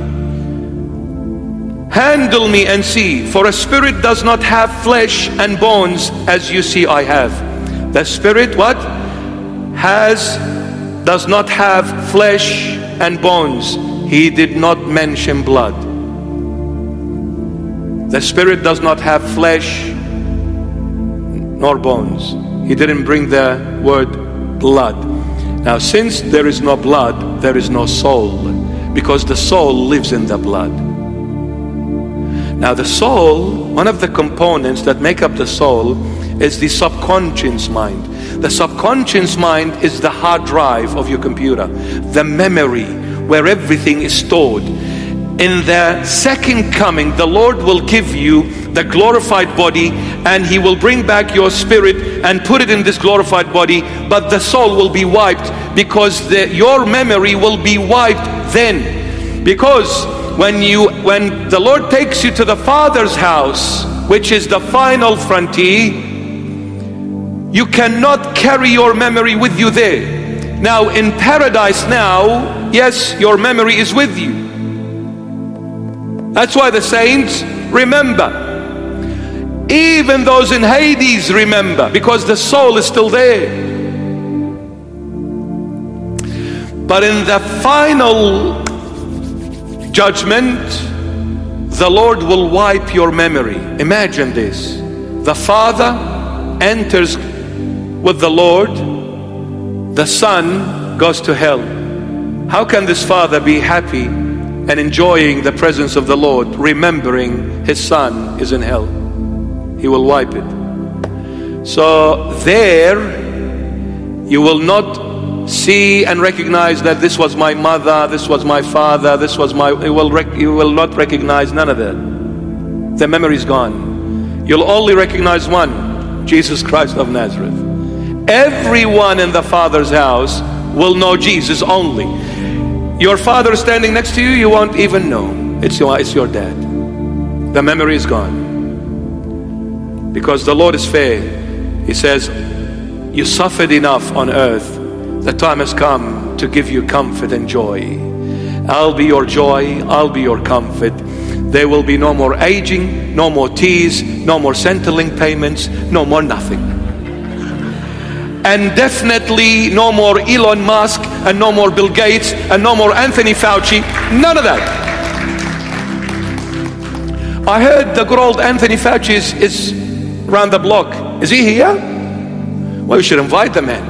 Handle me and see, for a spirit does not have flesh and bones as you see I have. The spirit what? Has, does not have flesh and bones. He did not mention blood. The spirit does not have flesh nor bones. He didn't bring the word blood. Now, since there is no blood, there is no soul, because the soul lives in the blood. Now, the soul, one of the components that make up the soul is the subconscious mind. The subconscious mind is the hard drive of your computer, the memory where everything is stored. In the second coming, the Lord will give you the glorified body, and He will bring back your spirit and put it in this glorified body, but the soul will be wiped, because the, your memory will be wiped then. Because when you when the Lord takes you to the Father's house, which is the final frontier, you cannot carry your memory with you there. Now in paradise now, yes, your memory is with you. That's why the saints remember. Even those in Hades remember, because the soul is still there. But in the final judgment, the Lord will wipe your memory. Imagine this. The Father enters with the Lord. The Son goes to hell. How can this Father be happy and enjoying the presence of the Lord, remembering His Son is in hell? He will wipe it. So there you will not see and recognize that this was my mother, this was my father, this was my, you will, rec, you will not recognize none of that. The memory is gone. You'll only recognize one, Jesus Christ of Nazareth. Everyone in the Father's house will know Jesus only. Your father standing next to you, you won't even know. It's your, it's your dad. The memory is gone. Because the Lord is fair. He says, you suffered enough on earth. The time has come to give you comfort and joy. I'll be your joy. I'll be your comfort. There will be no more aging, no more tears, no more Centrelink payments, no more nothing. And definitely no more Elon Musk, and no more Bill Gates, and no more Anthony Fauci. None of that. I heard the good old Anthony Fauci is, is around the block. Is he here? Well, we should invite the man.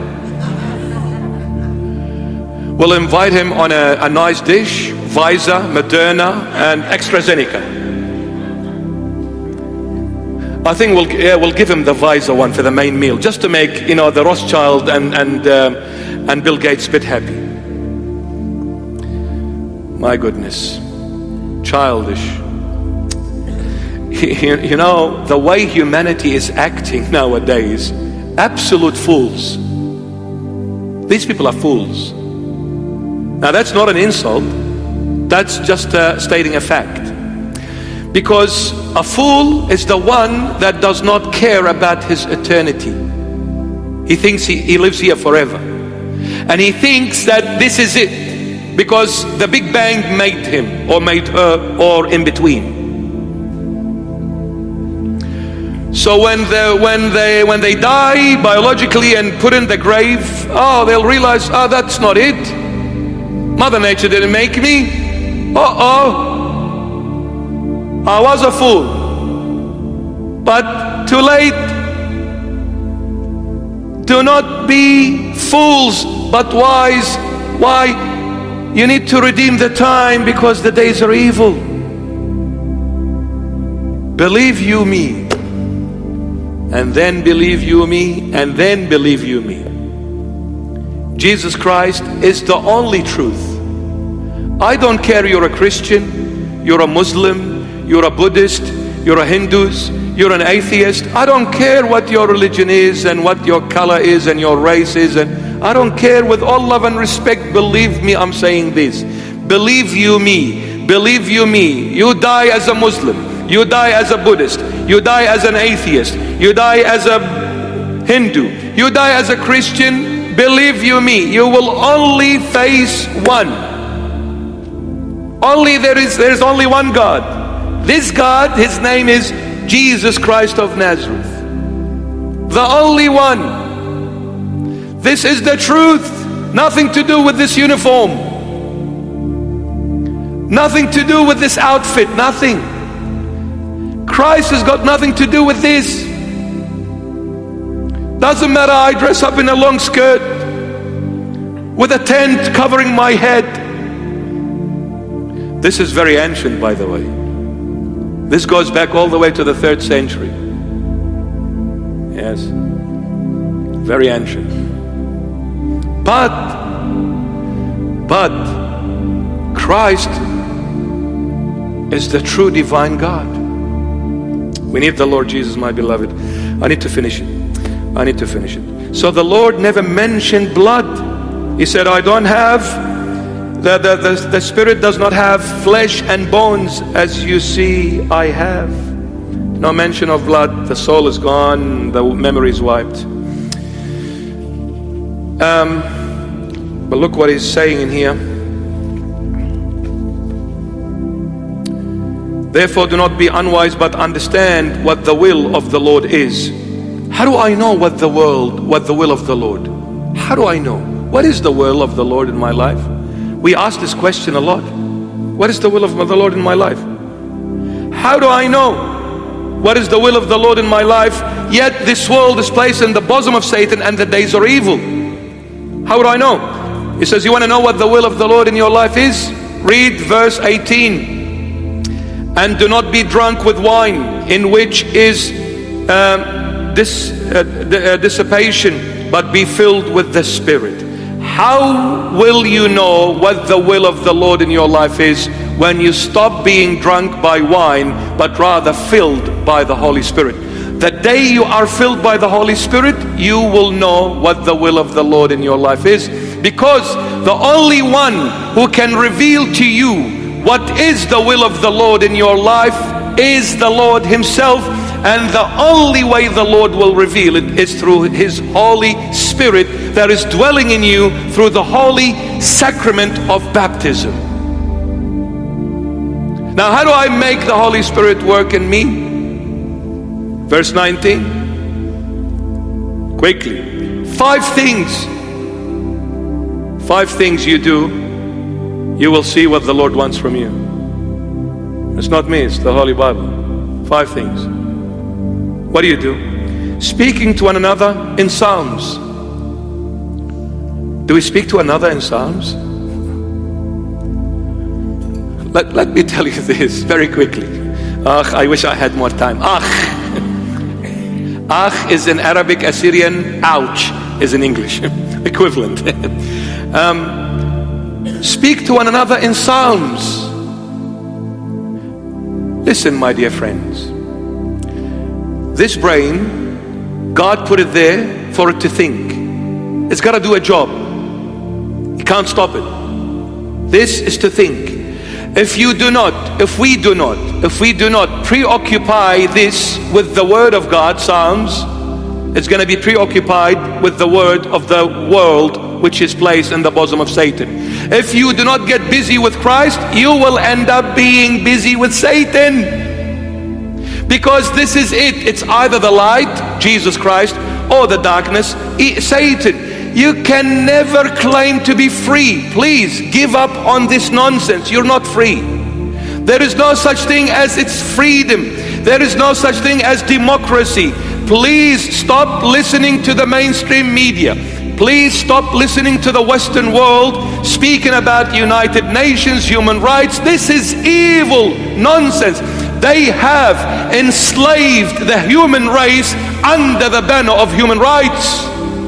We'll invite him on a, a nice dish, Pfizer, Moderna, and AstraZeneca. I think we'll, yeah, we'll give him the Pfizer one for the main meal, just to make, you know, the Rothschild and and um, and Bill Gates a bit happy. My goodness, childish. You, you know, the way humanity is acting nowadays, absolute fools. These people are fools. Now that's not an insult. That's just uh, stating a fact. Because a fool is the one that does not care about his eternity. He thinks he, he lives here forever. And he thinks that this is it, because the Big Bang made him, or made her, or in between. So when they, when they, when they die biologically and put in the grave, oh, they'll realize, oh, that's not it. Mother Nature didn't make me. Uh-oh. I was a fool. But too late. Do not be fools, but wise. Why? You need to redeem the time because the days are evil. Believe you me. And then believe you me. And then believe you me. Jesus Christ is the only truth. I don't care you're a Christian, you're a Muslim, you're a Buddhist, you're a Hindu, you're an atheist. I don't care what your religion is and what your color is and your race is. And I don't care. With all love and respect, believe me, I'm saying this. Believe you me. Believe you me. You die as a Muslim. You die as a Buddhist. You die as an atheist. You die as a Hindu. You die as a Christian. Believe you me. You will only face one. Only there is, there is only one God. This God, His name is Jesus Christ of Nazareth. The only one. This is the truth. Nothing to do with this uniform. Nothing to do with this outfit. Nothing. Christ has got nothing to do with this. Doesn't matter I dress up in a long skirt with a tent covering my head. This is very ancient, by the way. This goes back all the way to the third century. Yes. Very ancient. But, but, Christ is the true divine God. We need the Lord Jesus, my beloved. I need to finish it. I need to finish it. So the Lord never mentioned blood. He said, I don't have... The, the, the, the spirit does not have flesh and bones as you see I have. No mention of blood. The soul is gone. The memory is wiped. Um, but look what he's saying in here. Therefore do not be unwise, but understand what the will of the Lord is. How do I know what the world, what the will of the Lord? How do I know? What is the will of the Lord in my life? We ask this question a lot. What is the will of the Lord in my life? How do I know what is the will of the Lord in my life? Yet this world is placed in the bosom of Satan and the days are evil. How would I know? He says, you want to know what the will of the Lord in your life is? Read verse eighteen. And do not be drunk with wine, in which is um, this uh, uh, dissipation, but be filled with the Spirit. How will you know what the will of the Lord in your life is when you stop being drunk by wine, but rather filled by the Holy Spirit? The day you are filled by the Holy Spirit, you will know what the will of the Lord in your life is. Because the only one who can reveal to you what is the will of the Lord in your life is the Lord Himself. And the only way the Lord will reveal it is through His Holy Spirit that is dwelling in you through the holy sacrament of baptism. Now, how do I make the Holy Spirit work in me? Verse nineteen. Quickly. Five things. Five things you do, you will see what the Lord wants from you. It's not me, it's the Holy Bible. Five things. What do you do? Speaking to one another in psalms. Do we speak to another in psalms? Let, let me tell you this very quickly. Ach, I wish I had more time. Ach. Ach is in Arabic, Assyrian, ouch is in English. Equivalent. um, speak to one another in psalms. Listen, my dear friends. This brain, God put it there for it to think. It's got to do a job. You can't stop it. This is to think. If you do not, if we do not, if we do not preoccupy this with the Word of God, Psalms, it's going to be preoccupied with the word of the world which is placed in the bosom of Satan. If you do not get busy with Christ, you will end up being busy with Satan. Because this is it. It's either the light, Jesus Christ, or the darkness, Satan. You can never claim to be free. Please give up on this nonsense. You're not free. There is no such thing as it's freedom. There is no such thing as democracy. Please stop listening to the mainstream media. Please stop listening to the Western world speaking about United Nations, human rights. This is evil nonsense. They have enslaved the human race under the banner of human rights.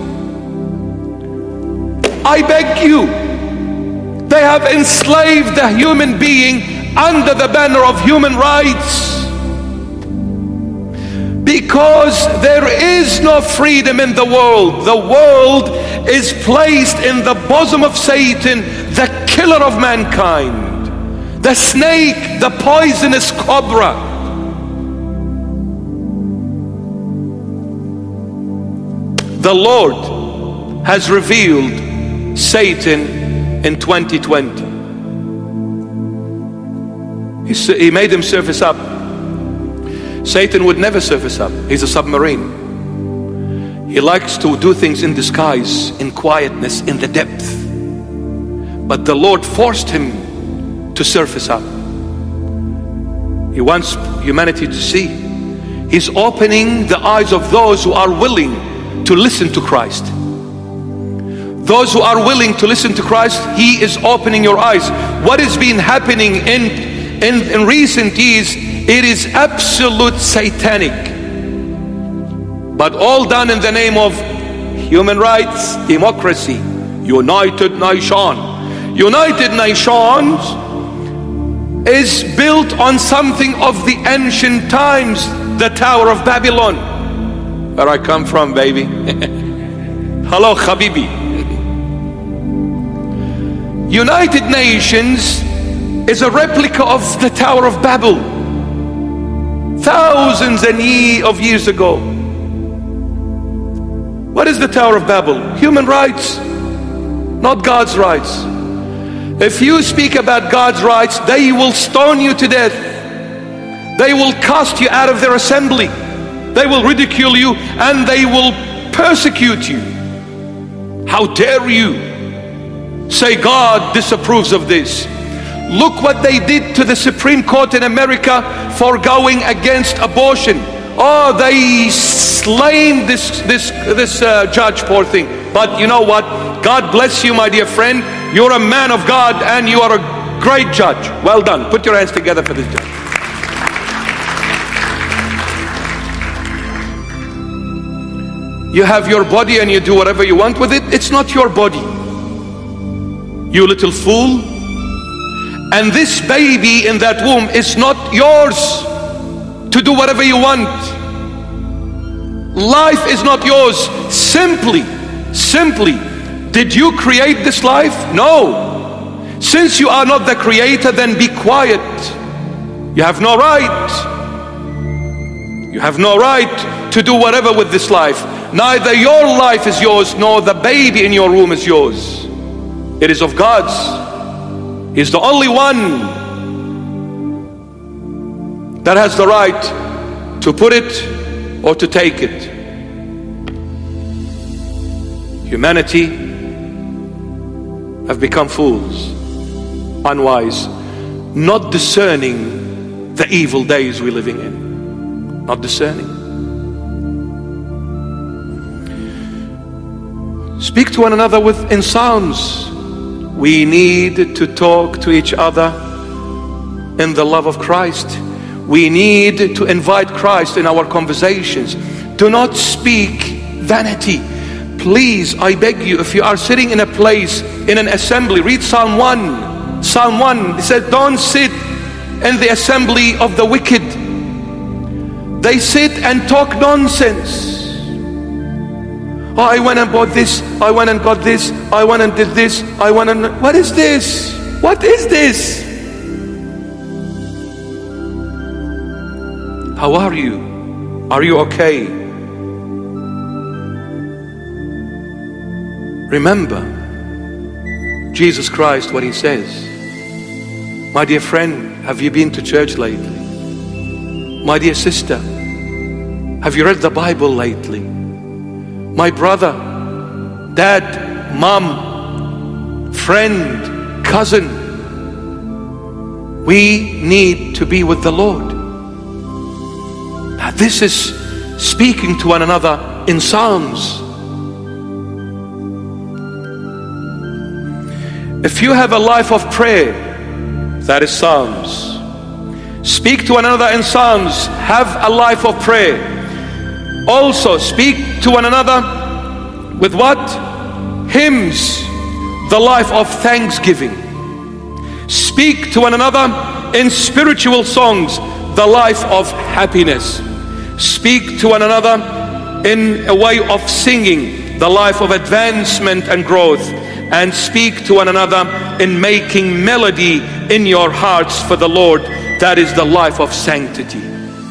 I beg you, they have enslaved the human being under the banner of human rights. Because there is no freedom in the world. The world is placed in the bosom of Satan, the killer of mankind, the snake, the poisonous cobra. The Lord has revealed Satan in twenty twenty. He, he made him surface up. Satan would never surface up. He's a submarine. He likes to do things in disguise, in quietness, in the depth. But the Lord forced him to surface up. He wants humanity to see. He's opening the eyes of those who are willing to listen to Christ. Those who are willing to listen to Christ, He is opening your eyes. What has been happening in, in, in recent years, it is absolute satanic, but all done in the name of human rights, democracy, United Nations. United Nations is built on something of the ancient times, the Tower of Babylon, where I come from, baby. Hello, Habibi. United Nations is a replica of the Tower of Babel. Thousands and ye of years ago. What is the Tower of Babel? Human rights, not God's rights. If you speak about God's rights, they will stone you to death. They will cast you out of their assembly. They will ridicule you and they will persecute you. How dare you say God disapproves of this? Look what they did to the Supreme Court in America for going against abortion. Oh, they slain this this this uh, judge, poor thing. But you know what? God bless you, my dear friend. You're a man of God and you are a great judge. Well done. Put your hands together for this judge. You have your body and you do whatever you want with it. It's not your body, you little fool. And this baby in that womb is not yours to do whatever you want. Life is not yours. Simply, simply, did you create this life? No. Since you are not the creator, then be quiet. You have no right. You have no right to do whatever with this life. Neither your life is yours, nor the baby in your womb is yours. It is of God's. He's the only one that has the right to put it or to take it. Humanity have become fools, unwise, not discerning the evil days we're living in. Not discerning. Speak to one another with in psalms. We need to talk to each other in the love of Christ. We need to invite Christ in our conversations. Do not speak vanity. Please, I beg you, if you are sitting in a place, in an assembly, read Psalm one. Psalm one, it says, don't sit in the assembly of the wicked. They sit and talk nonsense. Oh, I went and bought this, I went and got this, I went and did this, I went and... What is this? What is this? How are you? Are you okay? Remember Jesus Christ, what He says. My dear friend, have you been to church lately? My dear sister, have you read the Bible lately? My brother, dad, mom, friend, cousin. We need to be with the Lord. Now this is speaking to one another in Psalms. If you have a life of prayer, that is Psalms. Speak to one another in Psalms. Have a life of prayer. Also speak to one another with what? Hymns, the life of thanksgiving. Speak to one another in spiritual songs, the life of happiness. Speak to one another in a way of singing, the life of advancement and growth. And speak to one another in making melody in your hearts for the Lord. That is the life of sanctity.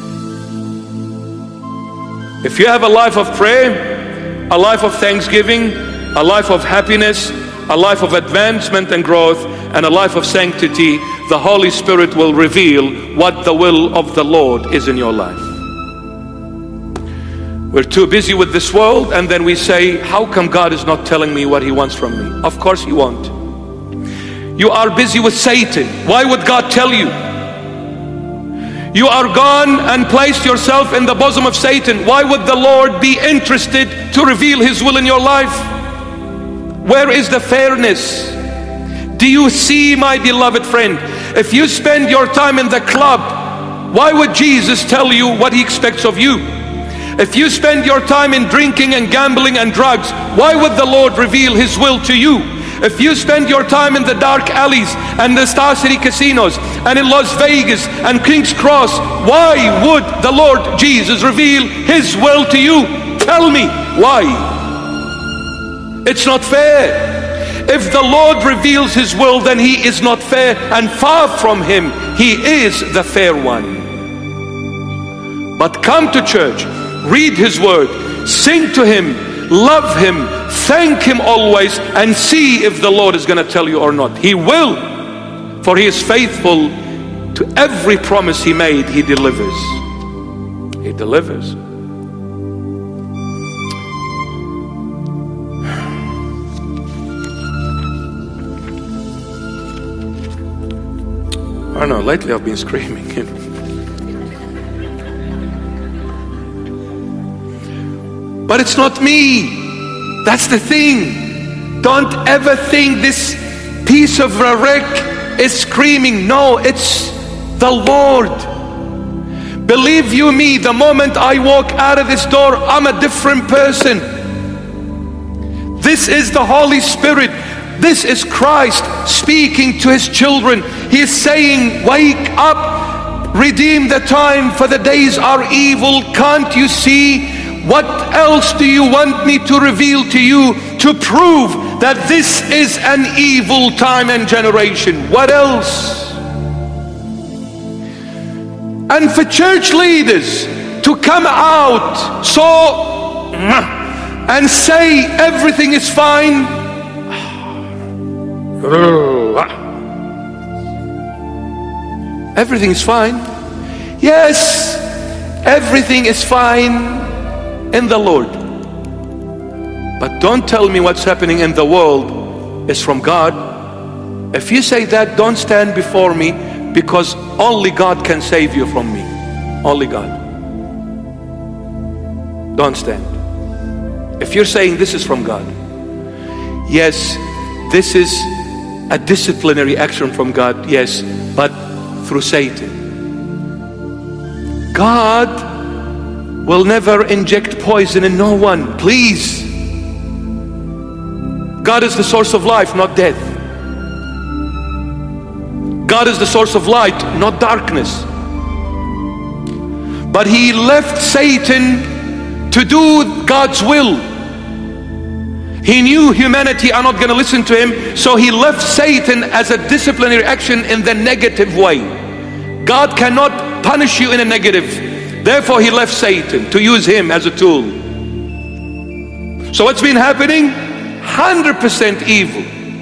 If you have a life of prayer, a life of thanksgiving, a life of happiness, a life of advancement and growth, and a life of sanctity, the Holy Spirit will reveal what the will of the Lord is in your life. We're too busy with this world, and then we say, how come God is not telling me what He wants from me? Of course He won't. You are busy with Satan. Why would God tell you? You are gone and placed yourself in the bosom of Satan. Why would the Lord be interested to reveal His will in your life? Where is the fairness? Do you see, my beloved friend? If you spend your time in the club, why would Jesus tell you what He expects of you? If you spend your time in drinking and gambling and drugs, why would the Lord reveal His will to you? If you spend your time in the dark alleys and the Star City casinos and in Las Vegas and King's Cross, why would the Lord Jesus reveal His will to you? Tell me, why? It's not fair. If the Lord reveals His will, then He is not fair, and far from Him, He is the fair one. But come to church, read His word, sing to Him, love Him, thank Him always, and see if the Lord is going to tell you or not. He will, for He is faithful to every promise He made. He delivers. He delivers. I don't know, lately I've been screaming. But it's not me. That's the thing. Don't ever think this piece of a wreck is screaming. No, it's the Lord. Believe you me, the moment I walk out of this door, I'm a different person. This is the Holy Spirit. This is Christ speaking to His children. He is saying, wake up, redeem the time, for the days are evil. Can't you see? What else do you want me to reveal to you to prove that this is an evil time and generation? What else? And for church leaders to come out so and say everything is fine. Everything is fine. Yes, everything is fine in the Lord. But don't tell me what's happening in the world is from God. If you say that, don't stand before me, because only God can save you from me. Only God. Don't stand. If you're saying this is from God, yes, this is a disciplinary action from God, yes, but through Satan. God will never inject poison in no one. Please. God is the source of life, not death. God is the source of light, not darkness. But He left Satan to do God's will. He knew humanity are not going to listen to Him, so He left Satan as a disciplinary action in the negative way. God cannot punish you in a negative. Therefore He left Satan to use him as a tool. So what's been happening? one hundred percent evil.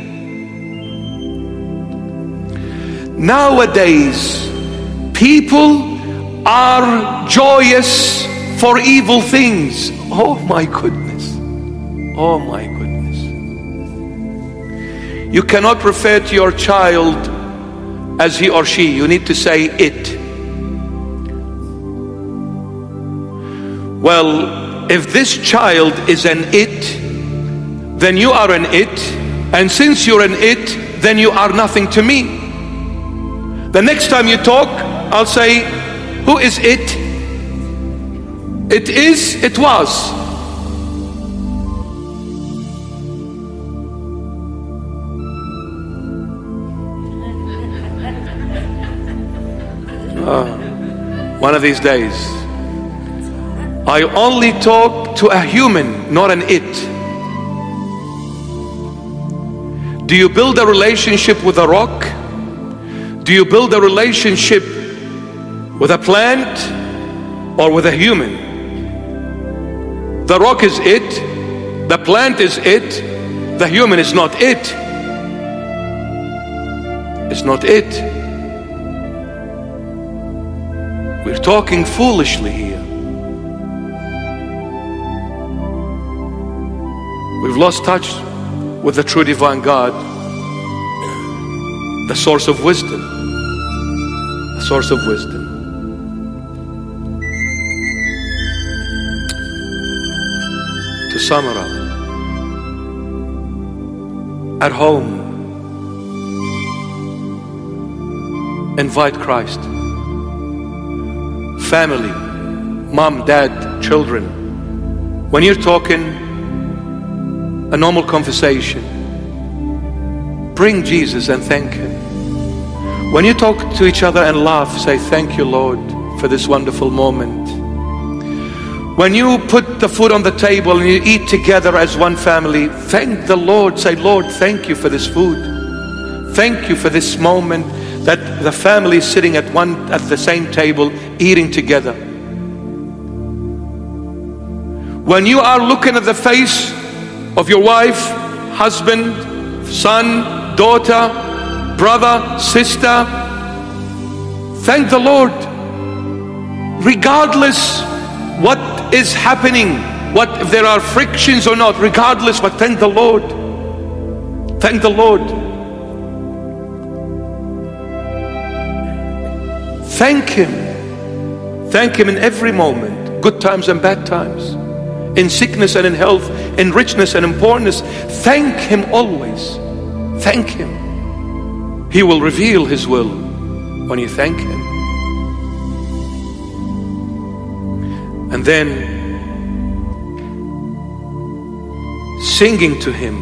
Nowadays, people are joyous for evil things. Oh my goodness. Oh my goodness. You cannot refer to your child as he or she. You need to say it. Well, if this child is an it, then you are an it. And since you're an it, then you are nothing to me. The next time you talk, I'll say, who is it? It is, it was. Uh, one of these days, I only talk to a human, not an it. Do you build a relationship with a rock? Do you build a relationship with a plant or with a human? The rock is it, the plant is it, the human is not it. It's not it. We're talking foolishly here. We've lost touch with the true divine God, the source of wisdom, the source of wisdom. To sum it up, at home, invite Christ. Family, mom, dad, children, when you're talking a normal conversation, bring Jesus and thank Him. When you talk to each other and laugh, say, thank you, Lord, for this wonderful moment. When you put the food on the table and you eat together as one family, thank the Lord. Say, Lord, thank you for this food. Thank you for this moment that the family is sitting at one at the same table eating together. When you are looking at the face of your wife, husband, son, daughter, brother, sister, thank the Lord. Regardless what is happening, what if there are frictions or not, regardless, but thank the Lord. Thank the Lord. Thank Him. Thank Him in every moment, good times and bad times, in sickness and in health, in richness and in poorness. Thank Him always. Thank Him. He will reveal His will when you thank Him. And then singing to Him.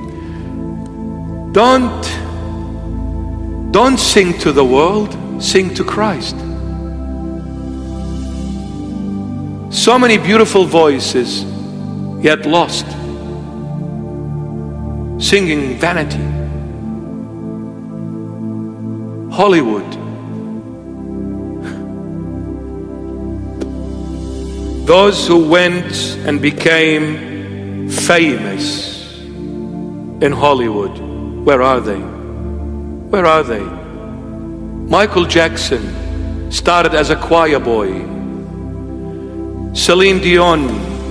Don't, don't sing to the world, sing to Christ. So many beautiful voices, yet lost, singing vanity. Hollywood. Those who went and became famous in Hollywood, where are they? Where are they? Michael Jackson started as a choir boy. Celine Dion,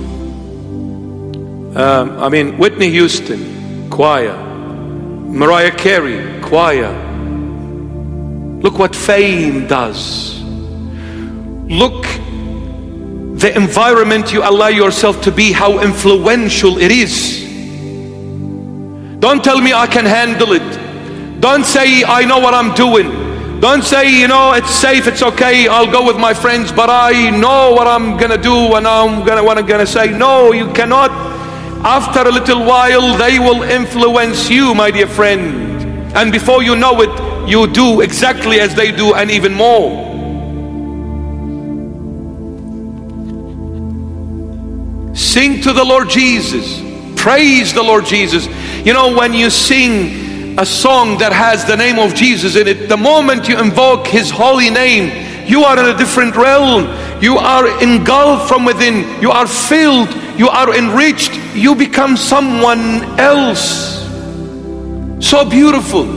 um, I mean Whitney Houston, choir. Mariah Carey, choir. Look what fame does. Look the environment you allow yourself to be, how influential it is. Don't tell me I can handle it. Don't say I know what I'm doing. Don't say, you know, it's safe, it's okay, I'll go with my friends, but I know what I'm gonna do and I'm gonna what I'm gonna say. No, you cannot. After a little while, they will influence you, my dear friend. And before you know it, you do exactly as they do and even more. Sing to the Lord Jesus. Praise the Lord Jesus. You know, when you sing a song that has the name of Jesus in it, the moment you invoke His holy name, you are in a different realm. You are engulfed from within. You are filled. You are enriched. You become someone else. So beautiful.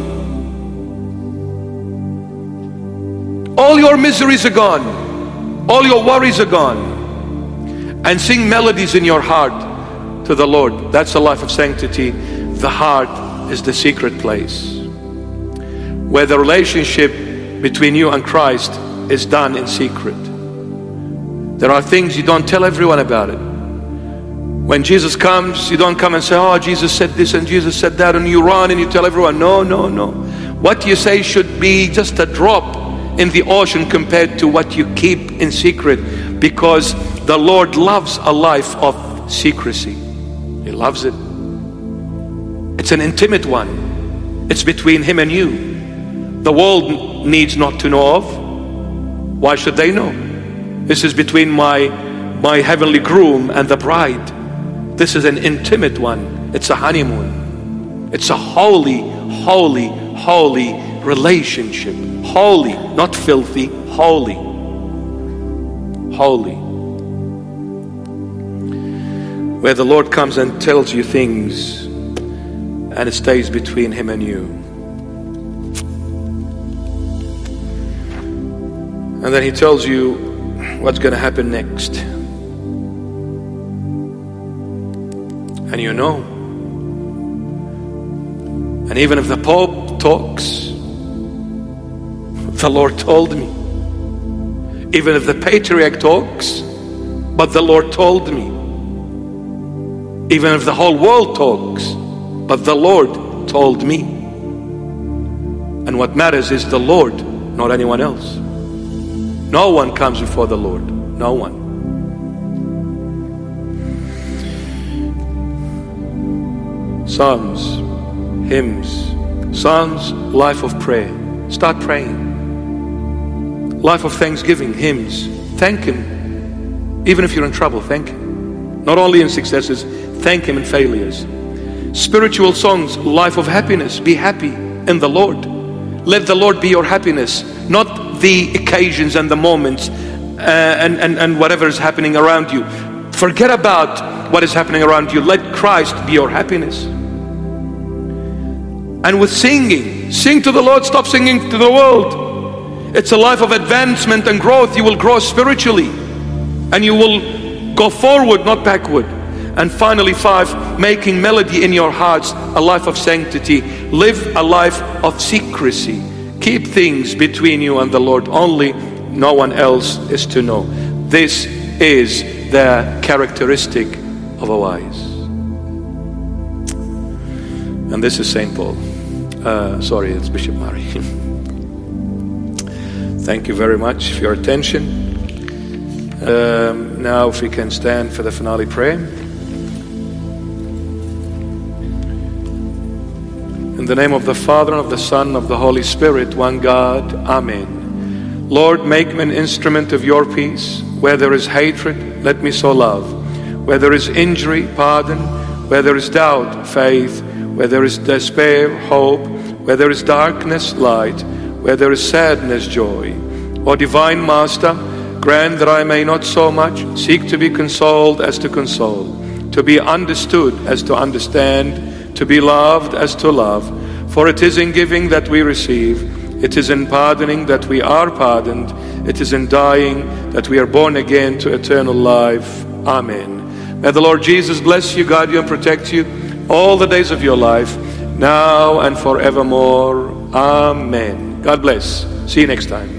All your miseries are gone. All your worries are gone. And sing melodies in your heart to the Lord. That's a life of sanctity. The heart is the secret place, where the relationship between you and Christ is done in secret. There are things you don't tell everyone about it. When Jesus comes, you don't come and say, oh, Jesus said this and Jesus said that, and you run and you tell everyone. No, no, no. What you say should be just a drop in the ocean compared to what you keep in secret, because the Lord loves a life of secrecy. He loves it. It's an intimate one. It's between Him and you. The world needs not to know of. Why should they know? This is between my, my heavenly groom and the bride. This is an intimate one. It's a honeymoon. It's a holy, holy, holy relationship. Holy, not filthy, holy. Holy. Where the Lord comes and tells you things, and it stays between Him and you. And then He tells you what's going to happen next. And you know. And even if the Pope talks, the Lord told me. Even if the Patriarch talks, but the Lord told me. Even if the whole world talks, but the Lord told me. And what matters is the Lord, not anyone else. No one comes before the Lord. No one. Psalms, hymns, songs, life of prayer. Start praying. Life of thanksgiving, hymns. Thank Him. Even if you're in trouble, thank Him. Not only in successes, thank Him in failures. Spiritual songs, life of happiness. Be happy in the Lord. Let the Lord be your happiness, not the occasions and the moments uh, and, and, and whatever is happening around you. Forget about what is happening around you. Let Christ be your happiness. And with singing, sing to the Lord, stop singing to the world. It's a life of advancement and growth. You will grow spiritually and you will go forward, not backward. And finally, five, making melody in your hearts, a life of sanctity. Live a life of secrecy. Keep things between you and the Lord. Only no one else is to know. This is the characteristic of a wise. And this is Saint Paul. Uh, sorry, it's Bishop Murray. Thank you very much for your attention. Um, now if we can stand for the finale prayer. In the name of the Father, and of the Son, and of the Holy Spirit, one God. Amen. Lord, make me an instrument of your peace. Where there is hatred, let me sow love. Where there is injury, pardon. Where there is doubt, faith. Where there is despair, hope. Where there is darkness, light. Where there is sadness, joy. O Divine Master, grant that I may not so much seek to be consoled as to console, to be understood as to understand, to be loved as to love. For it is in giving that we receive, it is in pardoning that we are pardoned, it is in dying that we are born again to eternal life. Amen. May the Lord Jesus bless you, guide you, and protect you all the days of your life, now and forevermore. Amen. God bless. See you next time.